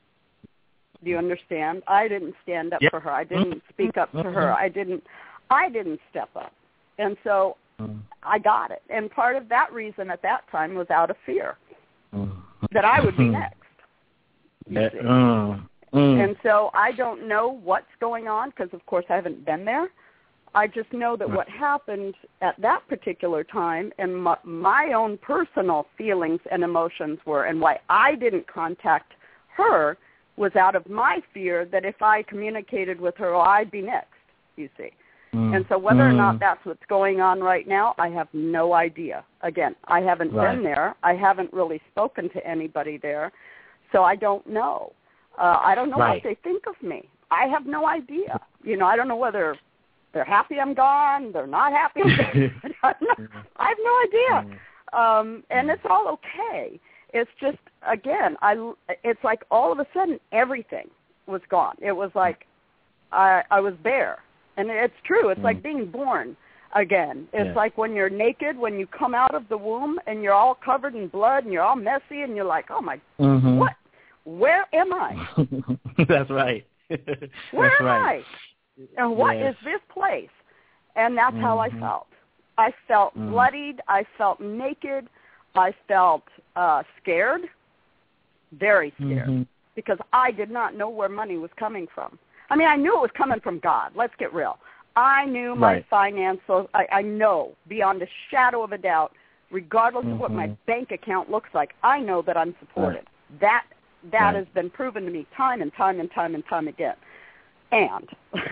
Do you understand? I didn't stand up yep. for her. I didn't speak up to her. I didn't, I didn't step up. And so mm. I got it. And part of that reason at that time was out of fear mm. that I would be next. You Yeah. see. Mm. Mm. And so I don't know what's going on because, of course, I haven't been there. I just know that what happened at that particular time and my, my own personal feelings and emotions were, and why I didn't contact her was out of my fear that if I communicated with her, I'd be next, you see. Mm. And so whether mm. or not that's what's going on right now, I have no idea. Again, I haven't right. been there. I haven't really spoken to anybody there, so I don't know. Uh, I don't know right. what they think of me. I have no idea. You know, I don't know whether they're happy I'm gone, they're not happy I'm gone. I have no idea. Um, and it's all okay. It's just, again, I, it's like all of a sudden everything was gone. It was like I, I was bare. And it's true. It's mm. like being born again. It's yeah. like when you're naked, when you come out of the womb and you're all covered in blood and you're all messy and you're like, oh, my, mm-hmm. what? Where am I? That's right. Where that's am right. I? And what yes. is this place? And that's mm-hmm. how I felt. I felt mm. bloodied. I felt naked. I felt uh, scared, very scared, mm-hmm. because I did not know where money was coming from. I mean, I knew it was coming from God. Let's get real. I knew my right. financial, I, I know beyond a shadow of a doubt, regardless mm-hmm. of what my bank account looks like, I know that I'm supported. Right. That that right. has been proven to me time and time and time and time again. And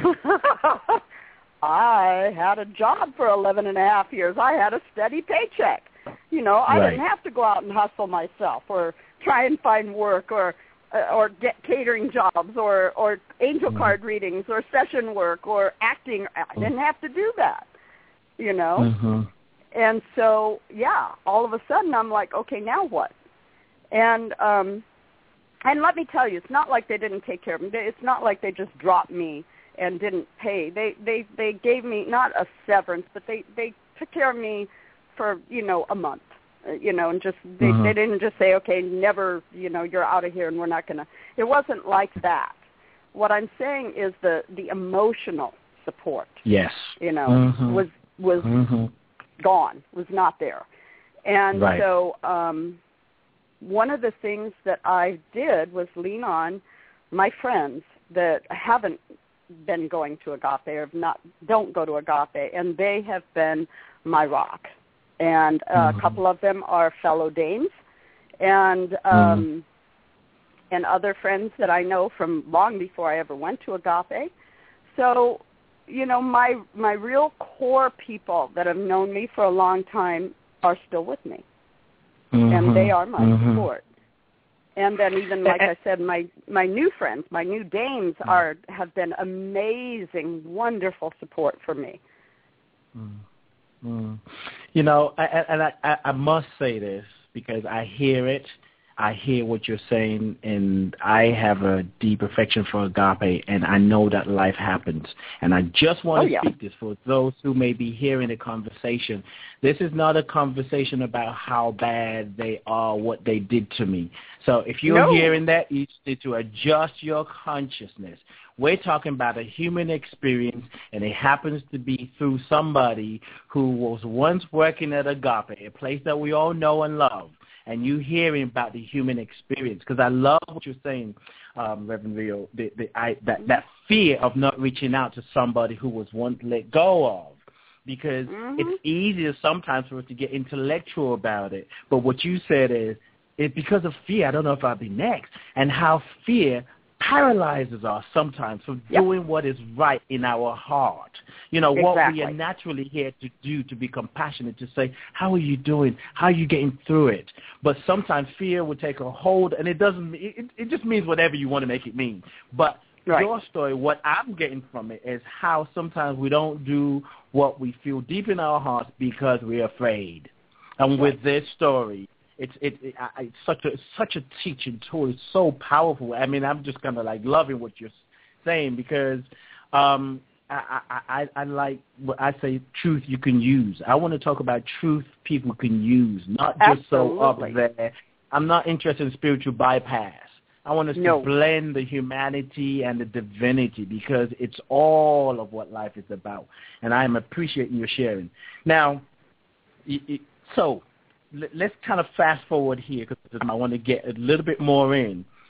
I had a job for eleven and a half years. I had a steady paycheck. You know, I right. didn't have to go out and hustle myself or try and find work or uh, or get catering jobs or, or angel mm-hmm. card readings or session work or acting. I didn't have to do that, you know. Mm-hmm. And so, yeah, all of a sudden I'm like, okay, now what? And um, and let me tell you, it's not like they didn't take care of me. It's not like they just dropped me and didn't pay. They they they gave me not a severance, but they they took care of me for, you know, a month, you know, and just they, mm-hmm. they didn't just say, okay, never, you know, you're out of here and we're not going to. It wasn't like that. What I'm saying is the the emotional support, yes, you know, mm-hmm. was was mm-hmm. gone, was not there. And right. so um, one of the things that I did was lean on my friends that haven't been going to Agape or not don't go to Agape, and they have been my rock. And uh, mm-hmm. a couple of them are fellow Danes, and um, mm-hmm. and other friends that I know from long before I ever went to Agape. So, you know, my my real core people that have known me for a long time are still with me, mm-hmm. and they are my mm-hmm. support. And then even, like I said, my, my new friends, my new dames are have been amazing, wonderful support for me. Mm-hmm. You know, and I, I, I must say this because I hear it. I hear what you're saying, and I have a deep affection for Agape, and I know that life happens. And I just want oh, to yeah. speak this for those who may be hearing the conversation. This is not a conversation about how bad they are, what they did to me. So if you're no. hearing that, you need to adjust your consciousness. We're talking about a human experience, and it happens to be through somebody who was once working at Agape, a place that we all know and love. And you hearing about the human experience, because I love what you're saying, um, Reverend Rio, the, the, I, that, that fear of not reaching out to somebody who was once let go of, because mm-hmm. it's easier sometimes for us to get intellectual about it. But what you said is, it's because of fear. I don't know if I'll be next, and how fear paralyzes us sometimes from yep. doing what is right in our heart. You know, exactly. what we are naturally here to do, to be compassionate, to say, how are you doing? How are you getting through it? But sometimes fear will take a hold, and it doesn't, it, it just means whatever you want to make it mean. But right. your story, what I'm getting from it is how sometimes we don't do what we feel deep in our hearts because we're afraid. And right. with this story, It's it, it I, it's such a such a teaching tool. It's so powerful. I mean, I'm just kind of like loving what you're saying because um, I, I, I, I like what I say. Truth you can use. I want to talk about truth people can use, not just Absolutely. so up there. I'm not interested in spiritual bypass. I want us no. to blend the humanity and the divinity because it's all of what life is about. And I am appreciating your sharing. Now, it, it, so. Let's kind of fast forward here because I want to get a little bit more in.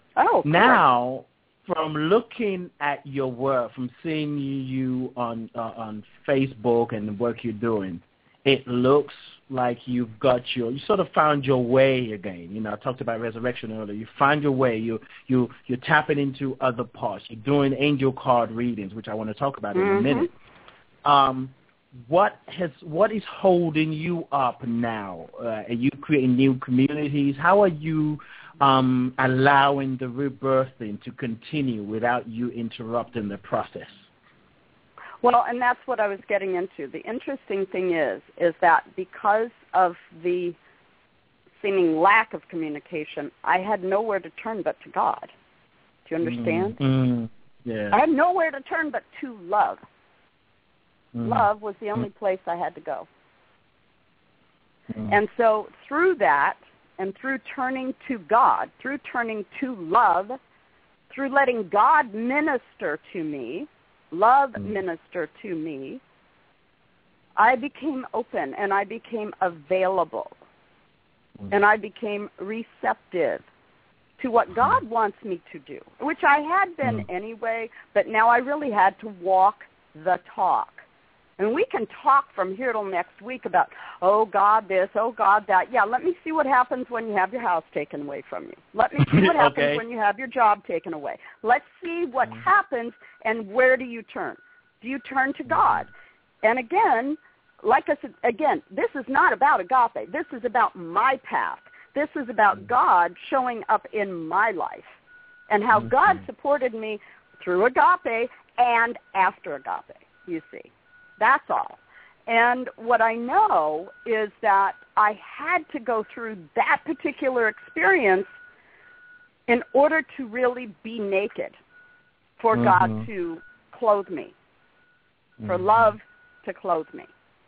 Oh, now, from looking at your work, from seeing you on uh, on Facebook and the work you're doing, it looks like you've got your, you sort of found your way again. You know, I talked about resurrection earlier. You find your way. You you you're tapping into other parts. You're doing angel card readings, which I want to talk about in mm-hmm. a minute. Um, what has what is holding you up now? Uh, are you creating new communities? How are you um, allowing the rebirthing to continue without you interrupting the process? Well, and that's what I was getting into. The interesting thing is, is that because of the seeming lack of communication, I had nowhere to turn but to God. Do you understand? Mm-hmm. Yeah. I had nowhere to turn but to love. Mm-hmm. Love was the only place I had to go. Mm-hmm. And so through that, and through turning to God, through turning to love, through letting God minister to me, love mm. minister to me, I became open and I became available mm. and I became receptive to what God wants me to do, which I had been mm. anyway, but now I really had to walk the talk. And we can talk from here till next week about, oh, God, this, oh, God, that. Yeah, let me see what happens when you have your house taken away from you. Let me see what happens okay. when you have your job taken away. Let's see what mm. happens, and where do you turn? Do you turn to God? And again, like I said, again, this is not about agape. This is about my path. This is about mm. God showing up in my life and how mm-hmm. God supported me through agape and after agape, you see. That's all. And what I know is that I had to go through that particular experience in order to really be naked, for mm-hmm. God to clothe me, for mm-hmm. love to clothe me.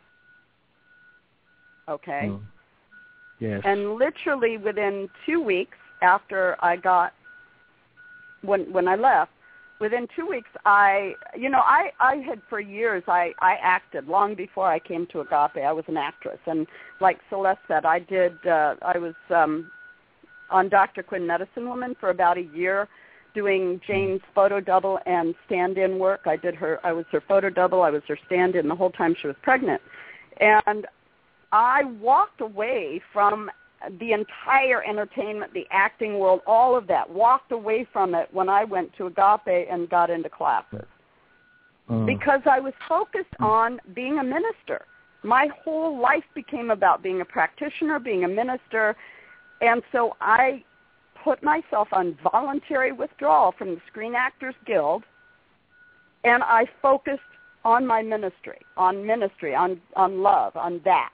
Okay? Mm. Yes. And literally within two weeks after I got, when when I left, within two weeks, I, you know, I, I had for years, I, I acted long before I came to Agape. I was an actress. And like Celeste said, I did, uh, I was um, on Doctor Quinn Medicine Woman for about a year doing Jane's photo double and stand-in work. I did her, I was her photo double. I was her stand-in the whole time she was pregnant. And I walked away from the entire entertainment, the acting world, all of that, walked away from it when I went to Agape and got into classes. Mm. Because I was focused on being a minister. My whole life became about being a practitioner, being a minister, and so I put myself on voluntary withdrawal from the Screen Actors Guild, and I focused on my ministry, on ministry, on, on love, on that.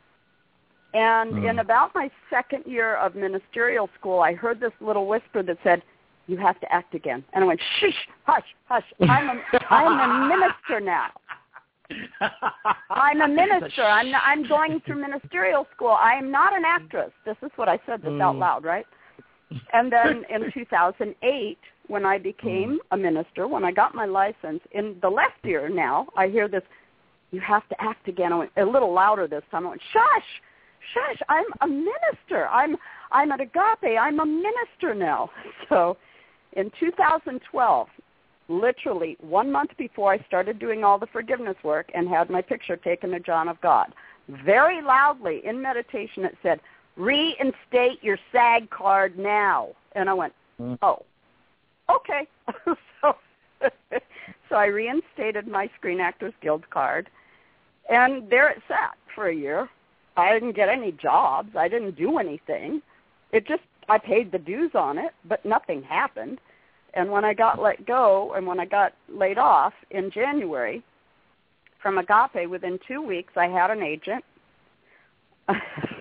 And mm. in about my second year of ministerial school, I heard this little whisper that said, you have to act again. And I went, shh, hush, hush. I'm a, I'm a minister now. I'm a minister. I'm, not, I'm going through ministerial school. I am not an actress. This is what I said this mm. out loud, right? And then in two thousand eight, when I became mm. a minister, when I got my license, in the left ear now, I hear this, you have to act again. I went a little louder this time. I went, shush. Shush, I'm a minister. I'm I'm at Agape. I'm a minister now. So in two thousand twelve, literally one month before I started doing all the forgiveness work and had my picture taken to John of God, very loudly in meditation it said, reinstate your SAG card now. And I went, oh, okay. so, so I reinstated my Screen Actors Guild card, and there it sat for a year. I didn't get any jobs. I didn't do anything. It just, I paid the dues on it, but nothing happened. And when I got let go and when I got laid off in January from Agape, within two weeks, I had an agent. I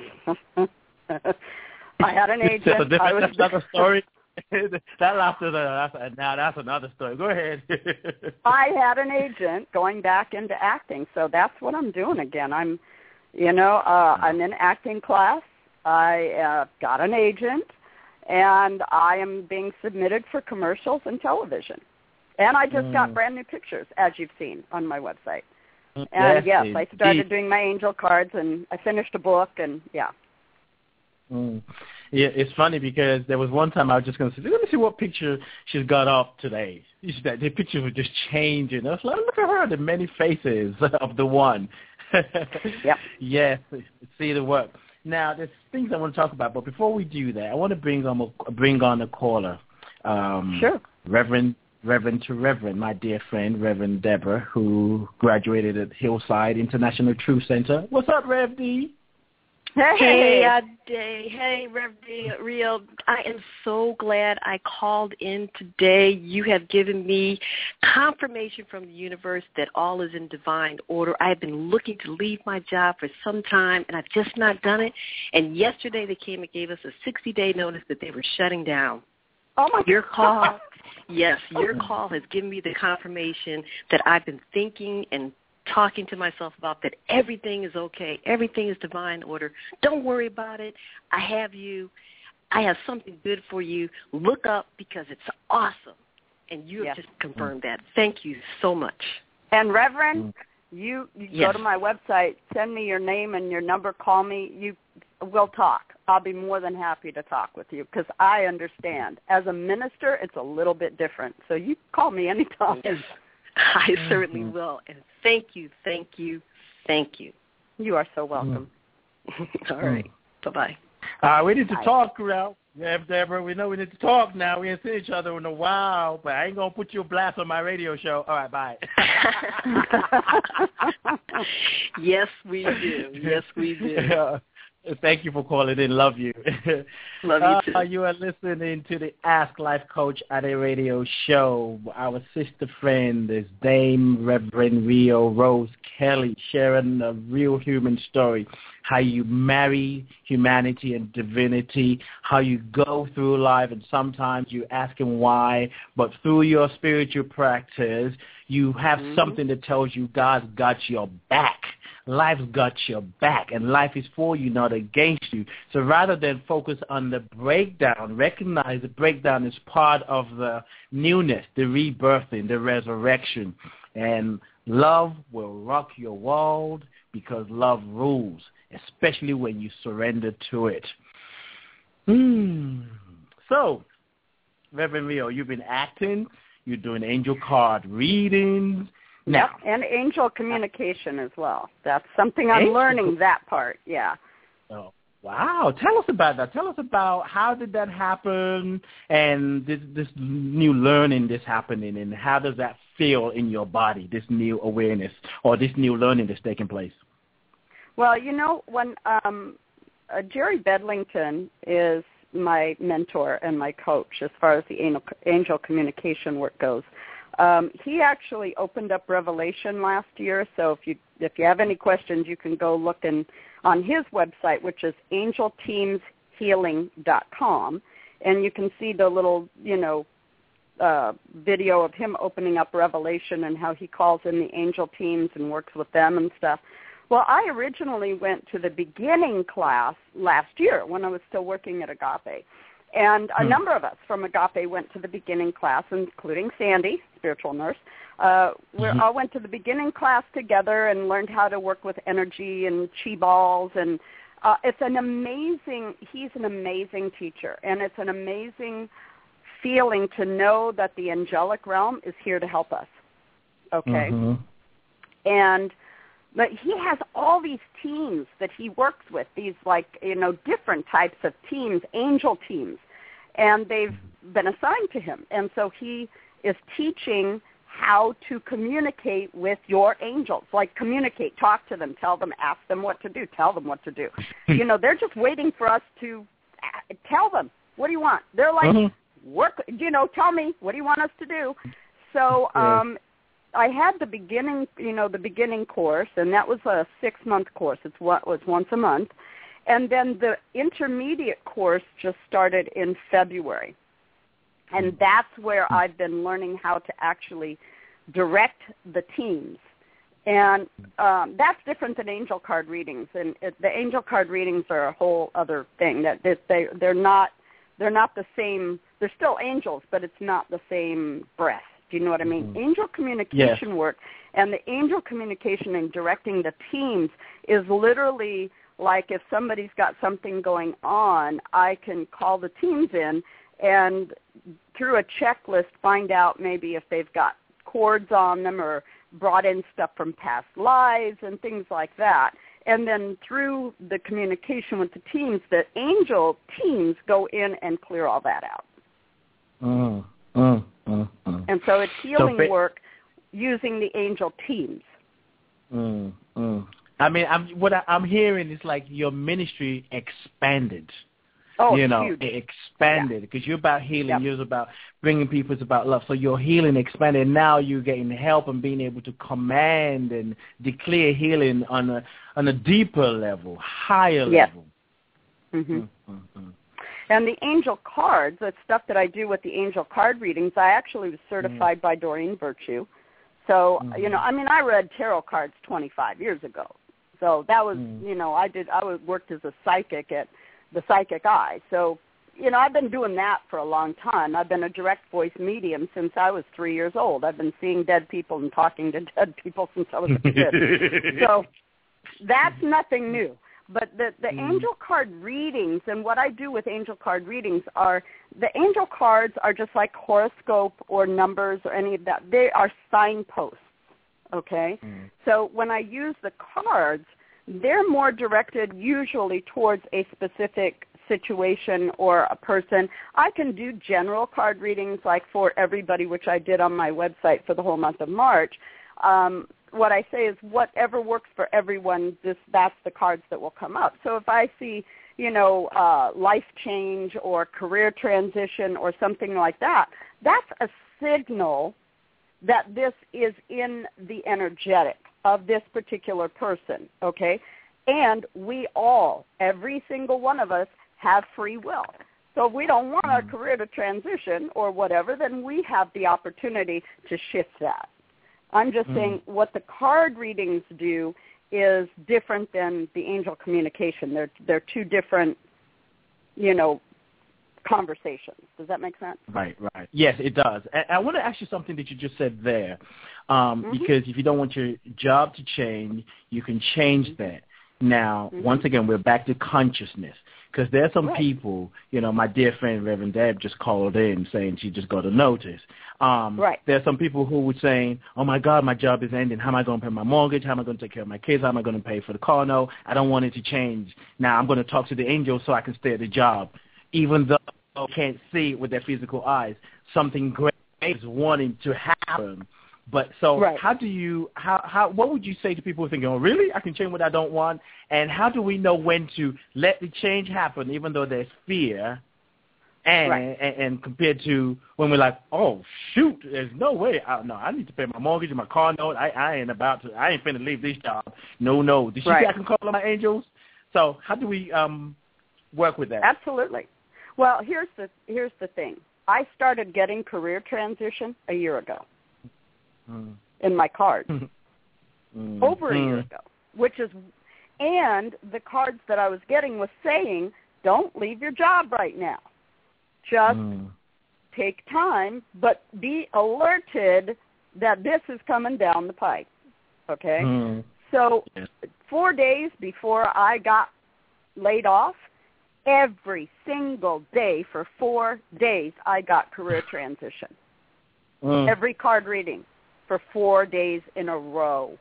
had an agent. That's, I was, that's another story. that laughter, that's, now that's another story. Go ahead. I had an agent going back into acting, so that's what I'm doing again. I'm You know, uh, I'm in acting class. I uh, got an agent, and I am being submitted for commercials and television. And I just mm. got brand new pictures, as you've seen on my website. And yes, yes I started doing my angel cards, and I finished a book, and yeah. Mm. Yeah, it's funny because there was one time I was just going to say, let me see what picture she's got up today. That the pictures were just changing. I was like, look at her, the many faces of the one. Yep. Yes, see the work. Now, there's things I want to talk about, but before we do that, I want to bring on a, bring on a caller. Um, sure. Reverend Reverend to Reverend, my dear friend, Reverend Deborah, who graduated at Hillside International Truth Center. What's up, Rev D? Hey, hey, uh, day. Hey, Rev D, Rio. I am so glad I called in today. You have given me confirmation from the universe that all is in divine order. I've been looking to leave my job for some time, and I've just not done it. And yesterday they came and gave us a sixty-day notice that they were shutting down. Oh, my Your call, God. yes, your call has given me the confirmation that I've been thinking and talking to myself about, that everything is okay. Everything is divine order. Don't worry about it. I have you. I have something good for you. Look up because it's awesome. And you have yes. just confirmed that. Thank you so much. And Reverend, you, you yes. go to my website, send me your name and your number, call me. You, we'll talk. I'll be more than happy to talk with you because I understand. As a minister, it's a little bit different. So you call me anytime. Yes. I certainly mm-hmm. will. And thank you, thank you, thank you. You are so welcome. All right. Bye-bye. Uh, we need to Bye. talk, Ralph. Yeah, Deborah, we know we need to talk now. We ain't seen each other in a while, but I ain't going to put you a blast on my radio show. All right, bye. Yes, we do. Yes, we do. Yeah. Thank you for calling in. Love you. Love you too. Uh, you are listening to the Ask Life Coach at a radio show. Our sister friend is Dame Reverend Rio Rose Kelly, sharing a real human story, how you marry humanity and divinity, how you go through life, and sometimes you asking why, but through your spiritual practice, you have mm-hmm. something that tells you God's got your back. Life's got your back, and life is for you, not against you. So rather than focus on the breakdown, recognize the breakdown is part of the newness, the rebirthing, the resurrection. And love will rock your world because love rules, especially when you surrender to it. Hmm. So, Reverend Rio, you've been acting, you're doing angel card readings. Yep, and angel communication as well. That's something I'm angel. learning, that part, yeah. Oh, wow. Tell us about that. Tell us about how did that happen and this, this new learning that's happening, and how does that feel in your body, this new awareness or this new learning that's taking place? Well, you know, when um, uh, Jerry Bedlington is my mentor and my coach as far as the angel, angel communication work goes. Um, he actually opened up Revelation last year, so if you if you have any questions, you can go look in, on his website, which is angel teams healing dot com, and you can see the little, you know, uh, video of him opening up Revelation and how he calls in the angel teams and works with them and stuff. Well, I originally went to the beginning class last year when I was still working at Agape. And a hmm. number of us from Agape went to the beginning class, including Sandy, spiritual nurse. Uh, we mm-hmm. all went to the beginning class together and learned how to work with energy and chi balls. And uh, it's an amazing, he's an amazing teacher. And it's an amazing feeling to know that the angelic realm is here to help us. Okay? Mm-hmm. And but he has all these teams that he works with, these like, you know, different types of teams, angel teams, and they've been assigned to him. And so he is teaching how to communicate with your angels, like communicate, talk to them, tell them, ask them what to do, tell them what to do. You know, they're just waiting for us to tell them, what do you want? They're like, mm-hmm. work, you know, tell me, what do you want us to do? So, um, I had the beginning, you know, the beginning course, and that was a six-month course. It's what was once a month. And then the intermediate course just started in February. And that's where I've been learning how to actually direct the teams. And um, that's different than angel card readings. And it, the angel card readings are a whole other thing. That they they're not they're not the same. They're still angels, but it's not the same breath. Do you know what I mean? Mm-hmm. Angel communication yes. work, and the angel communication and directing the teams is literally like if somebody's got something going on, I can call the teams in and through a checklist find out maybe if they've got cords on them or brought in stuff from past lives and things like that. And then through the communication with the teams, the angel teams go in and clear all that out. Mm, mm, mm, mm. And so it's healing so, work using the angel teams. Mm, mm. I mean, I'm, what I, I'm hearing is like your ministry expanded. Oh, you know, huge. it expanded because yeah. you're about healing. Yep. You're about bringing people. It's about love. So your healing expanded. Now you're getting help and being able to command and declare healing on a on a deeper level, higher yes. level. Mm-hmm. Mm-hmm. And the angel cards, the stuff that I do with the angel card readings, I actually was certified mm-hmm. by Doreen Virtue. So, mm-hmm. you know, I mean, I read tarot cards twenty-five years ago. So that was, mm-hmm. you know, I did, I was, worked as a psychic at the Psychic Eye. So, you know, I've been doing that for a long time. I've been a direct voice medium since I was three years old. I've been seeing dead people and talking to dead people since I was a kid. So that's nothing new. But the, the mm. angel card readings and what I do with angel card readings are the angel cards are just like horoscope or numbers or any of that. They are signposts, okay? Mm. So when I use the cards, they're more directed usually towards a specific situation or a person. I can do general card readings like for everybody, which I did on my website for the whole month of March. Um, what I say is whatever works for everyone, this that's the cards that will come up. So if I see, you know, uh, life change or career transition or something like that, that's a signal that this is in the energetic of this particular person, okay? And we all, every single one of us, have free will. So if we don't want our career to transition or whatever, then we have the opportunity to shift that. I'm just mm. saying what the card readings do is different than the angel communication. They're they're two different, you know, conversations. Does that make sense? Right, right. Yes, it does. And I want to ask you something that you just said there, um, mm-hmm. because if you don't want your job to change, you can change mm-hmm. that. Now, mm-hmm. once again, we're back to consciousness, because there are some right. people, you know, my dear friend Reverend Deb just called in saying she just got a notice. Um, right. There are some people who were saying, oh, my God, my job is ending. How am I going to pay my mortgage? How am I going to take care of my kids? How am I going to pay for the car note? I don't want it to change. Now I'm going to talk to the angels so I can stay at the job, even though I can't see it with their physical eyes. Something great is wanting to happen. But so right. how do you, how, how, what would you say to people thinking, oh, really? I can change what I don't want? And how do we know when to let the change happen, even though there's fear, and, right. and, and compared to when we're like, oh, shoot, there's no way. I, no, I need to pay my mortgage and my car note. I, I ain't about to, I ain't finna leave this job. No, no. Did you right. say I can call on my angels? So how do we um, work with that? Absolutely. Well, here's the here's the thing. I started getting career transition a year ago. Mm. In my cards mm. over a mm. year ago, which is, and the cards that I was getting was saying, don't leave your job right now. Just mm. take time, but be alerted that this is coming down the pipe, okay? Mm. So yeah. four days before I got laid off, every single day for four days I got career transition. Mm. Every card reading. For four days in a row.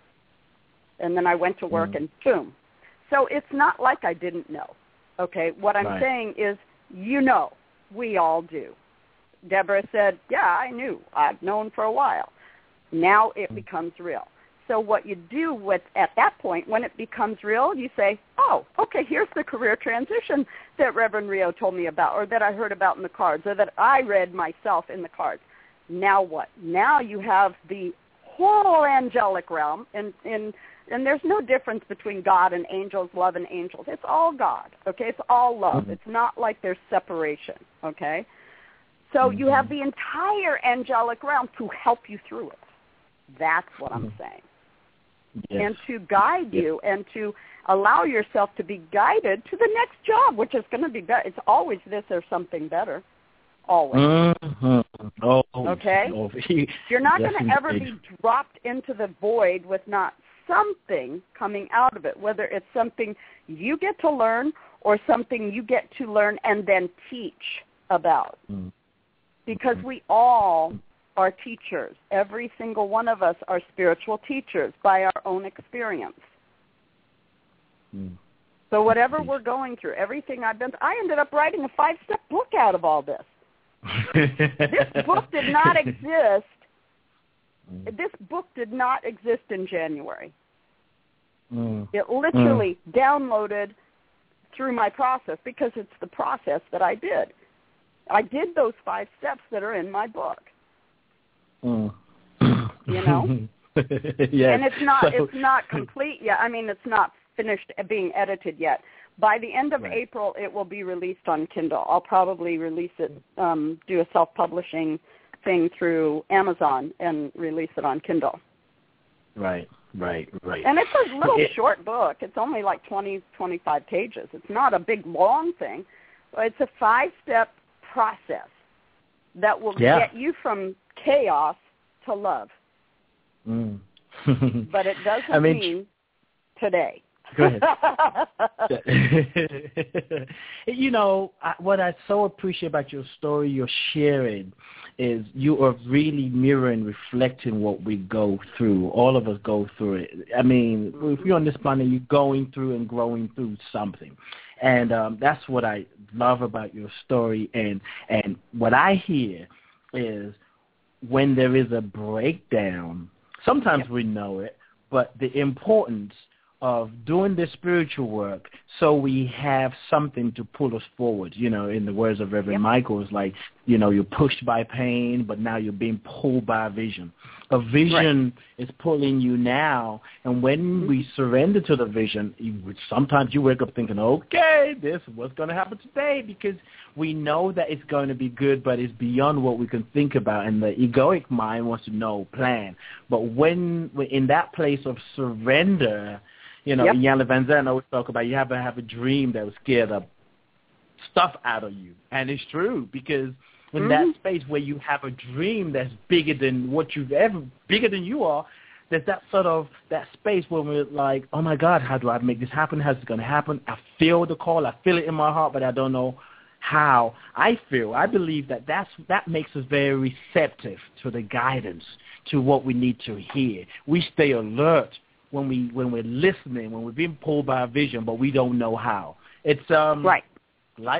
And then I went to work mm. and boom. So it's not like I didn't know. Okay, what I'm right. saying is, you know, we all do. Deborah said, yeah, I knew. I've known for a while. Now it mm. becomes real. So what you do with at that point, when it becomes real, you say, oh, okay, here's the career transition that Reverend Rio told me about, or that I heard about in the cards, or that I read myself in the cards. Now what? Now you have the whole angelic realm, and, and and there's no difference between God and angels, love and angels. It's all God, okay? It's all love. Mm-hmm. It's not like there's separation, okay? So mm-hmm. you have the entire angelic realm to help you through it. That's what I'm mm-hmm. saying. Yes. And to guide yes. you and to allow yourself to be guided to the next job, which is going to be better. It's always this or something better. Always. Mm-hmm. Oh, okay? Oh, You're not yes, going to ever be dropped into the void with not something coming out of it, whether it's something you get to learn or something you get to learn and then teach about. Mm. Because we all are teachers. Every single one of us are spiritual teachers by our own experience. Mm. So whatever we're going through, everything I've been through, I ended up writing a five-step book out of all this. This book did not exist. This book did not exist in January. Mm. It literally mm. downloaded through my process because it's the process that I did. I did those five steps that are in my book. Mm. You know? Yes. And it's not so, it's not complete yet. I mean, it's not finished being edited yet. By the end of right. April, it will be released on Kindle. I'll probably release it, um, do a self-publishing thing through Amazon and release it on Kindle. Right, right, right. And it's a little it, short book. It's only like twenty, twenty-five pages. It's not a big, long thing. It's a five-step process that will yeah. get you from chaos to love. Mm. But it doesn't I mean, mean today. Go ahead. You know, I, what I so appreciate about your story, your sharing, is you are really mirroring, reflecting what we go through. All of us go through it. I mean, if you're on this planet, you're going through and growing through something. And um, that's what I love about your story. And, and what I hear is when there is a breakdown, sometimes yep. we know it, but the importance of doing the spiritual work so we have something to pull us forward. You know, in the words of Reverend yep. Michael, it's like, you know, you're pushed by pain, but now you're being pulled by a vision. A vision right. is pulling you now, and when mm-hmm. we surrender to the vision, you, sometimes you wake up thinking, okay, this is what's going to happen today, because we know that it's going to be good, but it's beyond what we can think about, and the egoic mind wants to know, plan. But when we're in that place of surrender, you know, yep. Iyanla Vanzant always talk about you have to have a dream that will scare the stuff out of you. And it's true, because in mm-hmm. that space where you have a dream that's bigger than what you've ever, bigger than you are, there's that sort of, that space where we're like, oh my God, how do I make this happen? How's it going to happen? I feel the call. I feel it in my heart, but I don't know how. I feel, I believe that that's, that makes us very receptive to the guidance, to what we need to hear. We stay alert when we when we're listening, when we're being pulled by a vision, but we don't know how. It's um right. Like,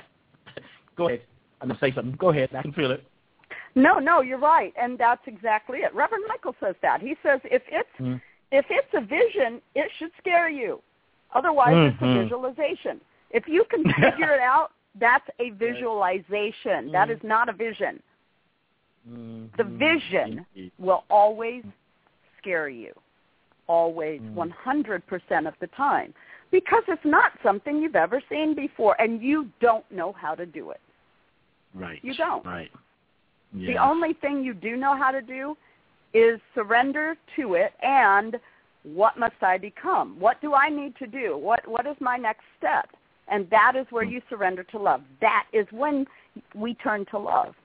go ahead. I'm gonna say something. Go ahead. I can feel it. No, no, you're right, and that's exactly it. Reverend Michael says that. He says if it's mm. if it's a vision, it should scare you. Otherwise, mm-hmm. it's a visualization. If you can figure it out, that's a visualization. Mm. That is not a vision. Mm-hmm. The vision will always scare you. Always, mm. one hundred percent of the time, because it's not something you've ever seen before, and you don't know how to do it. Right. You don't. Right. Yes. The only thing you do know how to do is surrender to it, and what must I become? What do I need to do? What What is my next step? And that is where mm. you surrender to love. That is when we turn to love.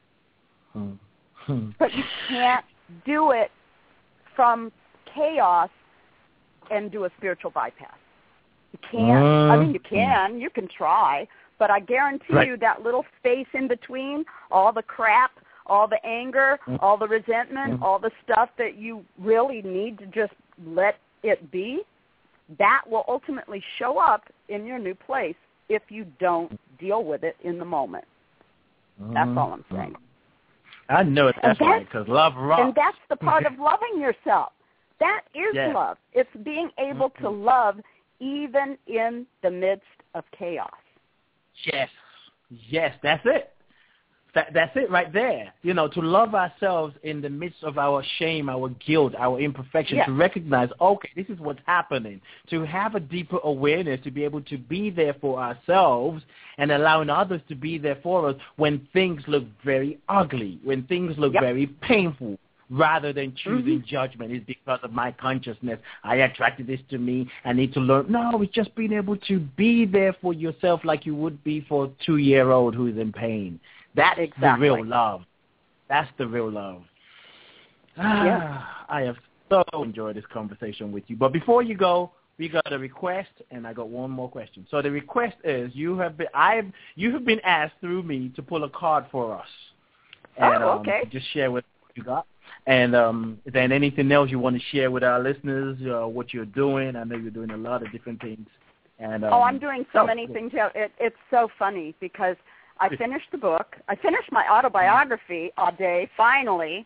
Mm. But you can't do it from chaos and do a spiritual bypass. You can't. Uh, I mean, you can. You can try. But I guarantee right. you that little space in between, all the crap, all the anger, mm. all the resentment, mm. all the stuff that you really need to just let it be, that will ultimately show up in your new place if you don't deal with it in the moment. Mm. That's all I'm saying. I know it. That's, that's right, because love rocks. And that's the part of loving yourself. That is yes. love. It's being able mm-hmm. to love even in the midst of chaos. Yes. Yes, that's it. That, that's it right there. You know, to love ourselves in the midst of our shame, our guilt, our imperfection, yes. to recognize, okay, this is what's happening. To have a deeper awareness, to be able to be there for ourselves and allowing others to be there for us when things look very ugly, when things look yep. very painful. Rather than choosing mm-hmm. judgment, is because of my consciousness. I attracted this to me. I need to learn. No, it's just being able to be there for yourself like you would be for a two-year-old who is in pain. That's exactly. the real love. That's the real love. Ah, yeah. I have so enjoyed this conversation with you. But before you go, we got a request, and I got one more question. So the request is you have been I you have been asked through me to pull a card for us. And, oh, okay. Um, just share what you got. And um, then anything else you want to share with our listeners, uh, what you're doing. I know you're doing a lot of different things. And um, oh, I'm doing so oh, many cool. things. Yeah, it, it's so funny because I finished the book. I finished my autobiography all day, finally,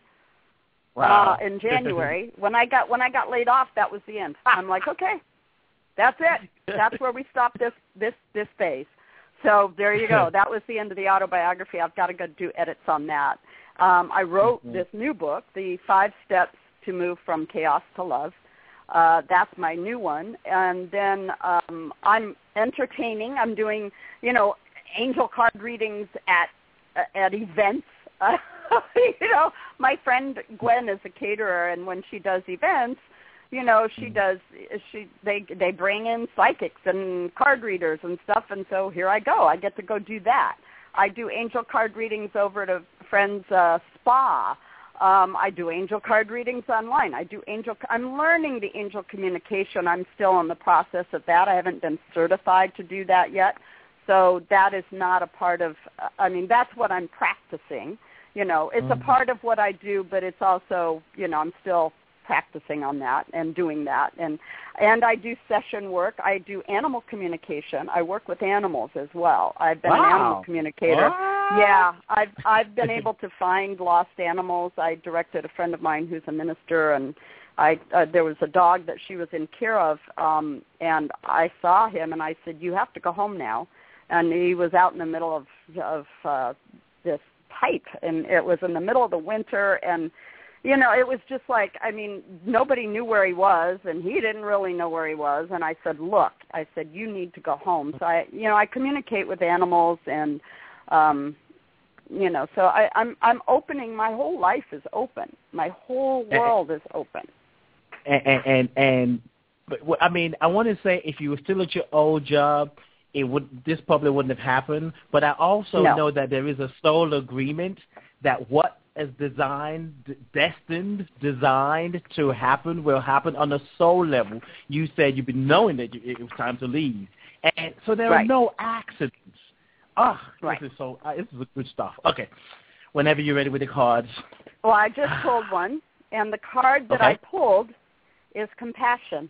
wow. uh, in January. when I got when I got laid off, that was the end. I'm like, okay, that's it. That's where we stop this this this phase. So there you go. That was the end of the autobiography. I've got to go do edits on that. Um, I wrote mm-hmm. this new book, The Five Steps to Move from Chaos to Love. Uh, that's my new one. And then um, I'm entertaining. I'm doing, you know, angel card readings at at events. Uh, you know, my friend Gwen is a caterer, and when she does events, you know, she does. She they they bring in psychics and card readers and stuff, and so here I go. I get to go do that. I do angel card readings over at a friend's uh, spa. Um, I do angel card readings online. I do angel. I'm learning the angel communication. I'm still in the process of that. I haven't been certified to do that yet, so that is not a part of. I mean, that's what I'm practicing. You know, it's mm-hmm. a part of what I do, but it's also, you know, I'm still practicing on that and doing that. And and I do session work. I do animal communication. I work with animals as well. I've been wow. an animal communicator. What? Yeah, I've I've been able to find lost animals. I directed a friend of mine who's a minister, and I uh, there was a dog that she was in care of, um, and I saw him, and I said, "You have to go home now." And he was out in the middle of of uh, this pipe, and it was in the middle of the winter, and you know, it was just like, I mean, nobody knew where he was, and he didn't really know where he was. And I said, look, I said, you need to go home. So I, you know, I communicate with animals, and, um, you know, so I, I'm I'm opening. My whole life is open. My whole world is open. And and and, and but I mean, I want to say, if you were still at your old job, it would this probably wouldn't have happened. But I also no. know that there is a soul agreement that what is designed, destined, designed to happen will happen on a soul level. You said you've been knowing that it was time to leave. And so there right. are no accidents. Ah, oh, right. this is so, uh, this is good stuff. Okay. Whenever you're ready with the cards. Well, I just pulled one, and the card that okay. I pulled is compassion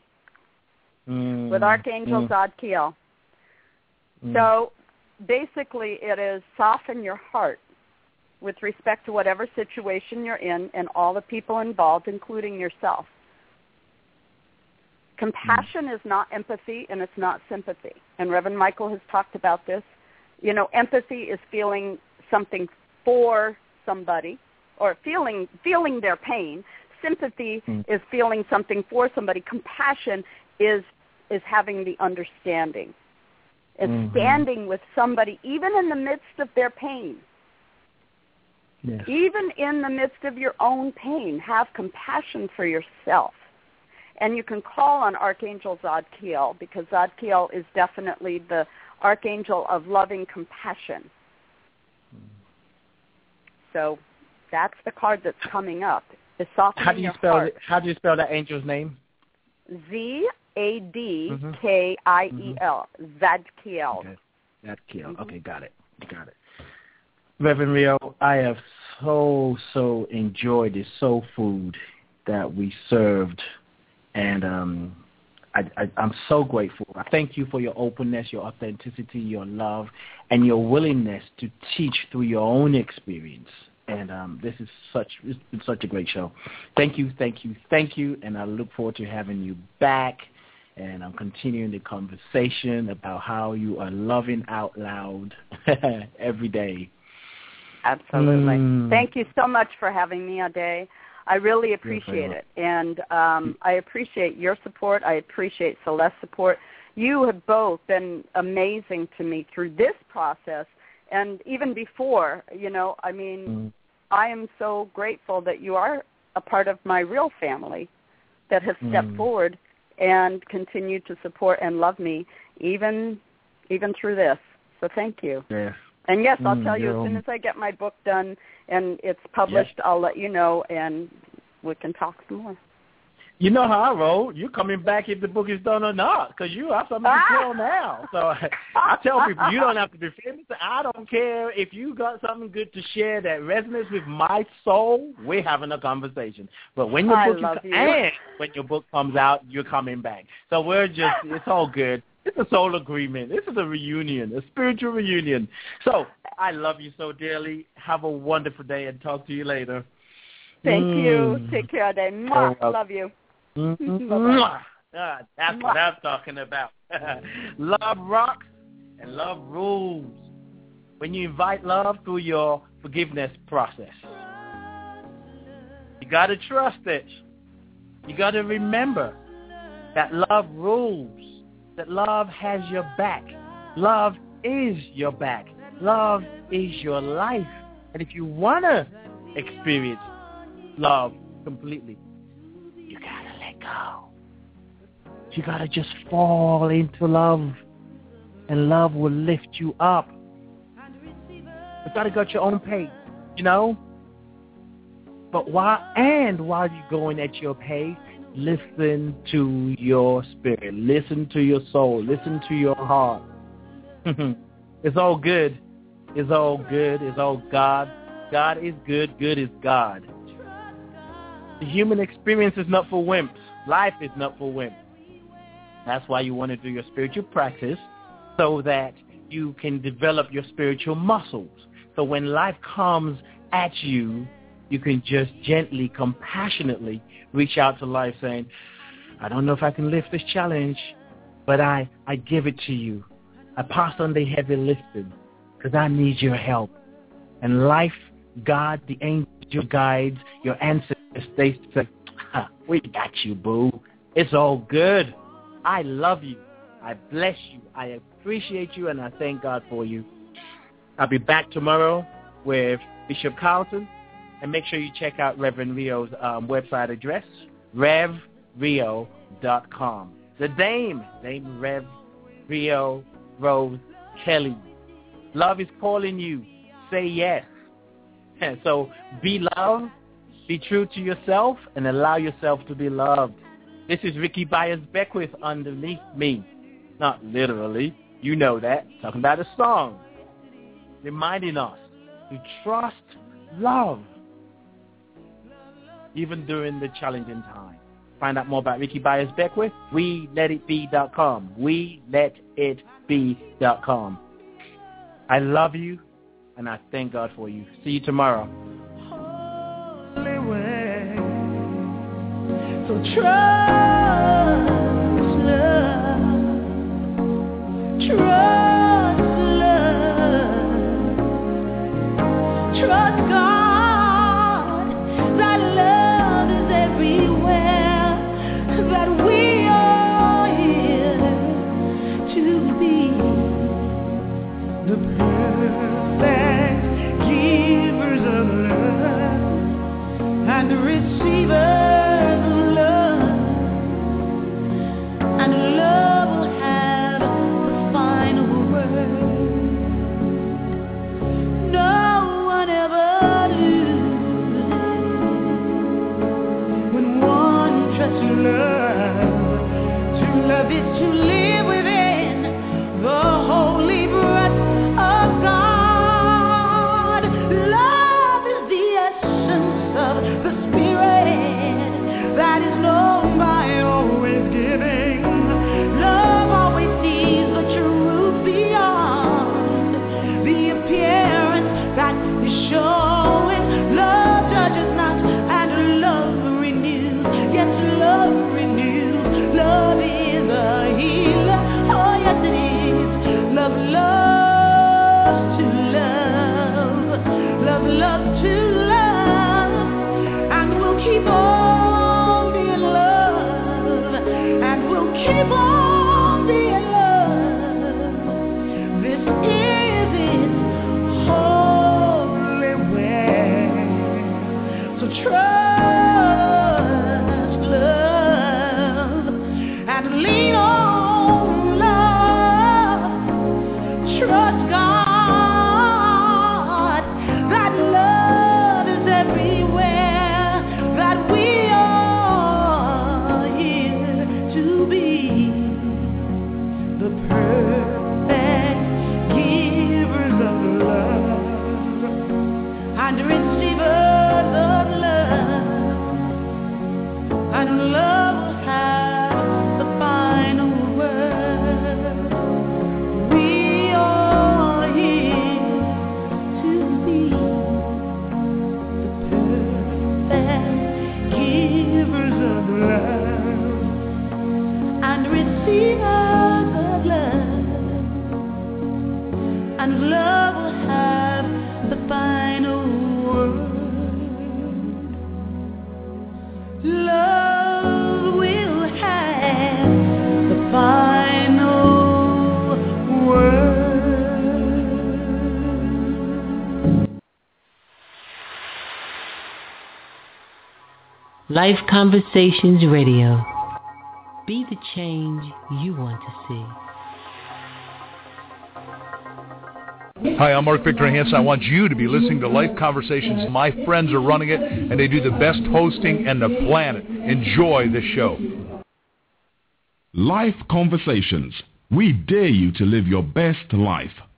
mm. with Archangel mm. Zadkiel. Mm. So basically it is soften your heart with respect to whatever situation you're in and all the people involved, including yourself. Compassion mm. is not empathy, and it's not sympathy. And Reverend Michael has talked about this. You know, empathy is feeling something for somebody or feeling feeling their pain. Sympathy mm. is feeling something for somebody. Compassion is is having the understanding. It's mm-hmm. standing with somebody, even in the midst of their pain. Yes. Even in the midst of your own pain, have compassion for yourself. And you can call on Archangel Zadkiel, because Zadkiel is definitely the archangel of loving compassion. So that's the card that's coming up. Is softening how do you your spell heart. it? How do you spell that angel's name? Z A D K I E L. Zadkiel. Okay. Zadkiel. Mm-hmm. Okay, got it. Got it. Reverend Rio, I have so, so enjoyed this soul food that we served, and um, I, I, I'm so grateful. I thank you for your openness, your authenticity, your love, and your willingness to teach through your own experience. And um, this is such it's been such a great show. Thank you, thank you, thank you, and I look forward to having you back. And I'm continuing the conversation about how you are loving out loud every day. Absolutely. Mm. Thank you so much for having me, Ade. I really appreciate it. And um, I appreciate your support. I appreciate Celeste's support. You have both been amazing to me through this process. And even before, you know, I mean, mm. I am so grateful that you are a part of my real family that have stepped mm. forward and continue to support and love me even even through this. So thank you. Yes. And, yes, I'll mm, tell you as soon as I get my book done and it's published, yes. I'll let you know, and we can talk some more. You know how I roll. You're coming back if the book is done or not, because you have something to tell now. So I tell people, you don't have to be famous. I don't care if you got something good to share that resonates with my soul. We're having a conversation. But when your I book love is you. and when your book comes out, you're coming back. So we're just, it's all good. It's a soul agreement. This is a reunion, a spiritual reunion. So I love you so dearly. Have a wonderful day and talk to you later. Thank mm. you. Take care, Ade. Mwah. Oh, love you. Mwah. Ah, that's what I'm talking about. Love rocks and love rules. When you invite love through your forgiveness process, you got to trust it. You got to remember that love rules, that love has your back. Love is your back. Love is your life. And if you want to experience love completely, you got to let go. You got to just fall into love, and love will lift you up. You got to go at your own pace, you know? But while, and while you're going at your pace, listen to your spirit. Listen to your soul. Listen to your heart. It's all good. It's all good. It's all God. God is good. Good is God. The human experience is not for wimps. Life is not for wimps. That's why you want to do your spiritual practice, so that you can develop your spiritual muscles. So when life comes at you, you can just gently, compassionately reach out to life saying, I don't know if I can lift this challenge, but I, I give it to you. I pass on the heavy lifting because I need your help. And life, God, the angel guides, your ancestors, they say, we got you, boo. It's all good. I love you. I bless you. I appreciate you, and I thank God for you. I'll be back tomorrow with Bishop Carlton, and make sure you check out Reverend Rio's um, website address, rev rio dot com. The Dame, Dame Rev Rio Rose Kelly. Love is calling you. Say yes. So be loved, be true to yourself, and allow yourself to be loved. This is Ricky Byers Beckwith underneath me. Not literally. You know that. Talking about a song. Reminding us to trust love even during the challenging time. Find out more about Ricky Byers Beckwith. we let it be dot com. we let it be dot com. I love you, and I thank God for you. See you tomorrow. Holy way. So trust love, trust love, trust God, that love is everywhere, that we are here to be the perfect givers of love and receivers. And love will have the final word. No one ever loses when one trusts love. To love is to live within the holy breath of God. Love is the essence of the Spirit that is known by always giving. That is showing love judges not, and love renews. Yes, love renews. Love is a healer. Oh, yes, it is. Love loves to love. Love loves to love. And we'll keep on being love. And we'll keep on being love. This is it. So trust love and lean on love. Trust God, that love is everywhere, that we are Life Conversations Radio. Be the change you want to see. Hi, I'm Mark Victor Hansen. I want you to be listening to Life Conversations. My friends are running it, and they do the best hosting on the planet. Enjoy the show. Life Conversations. We dare you to live your best life.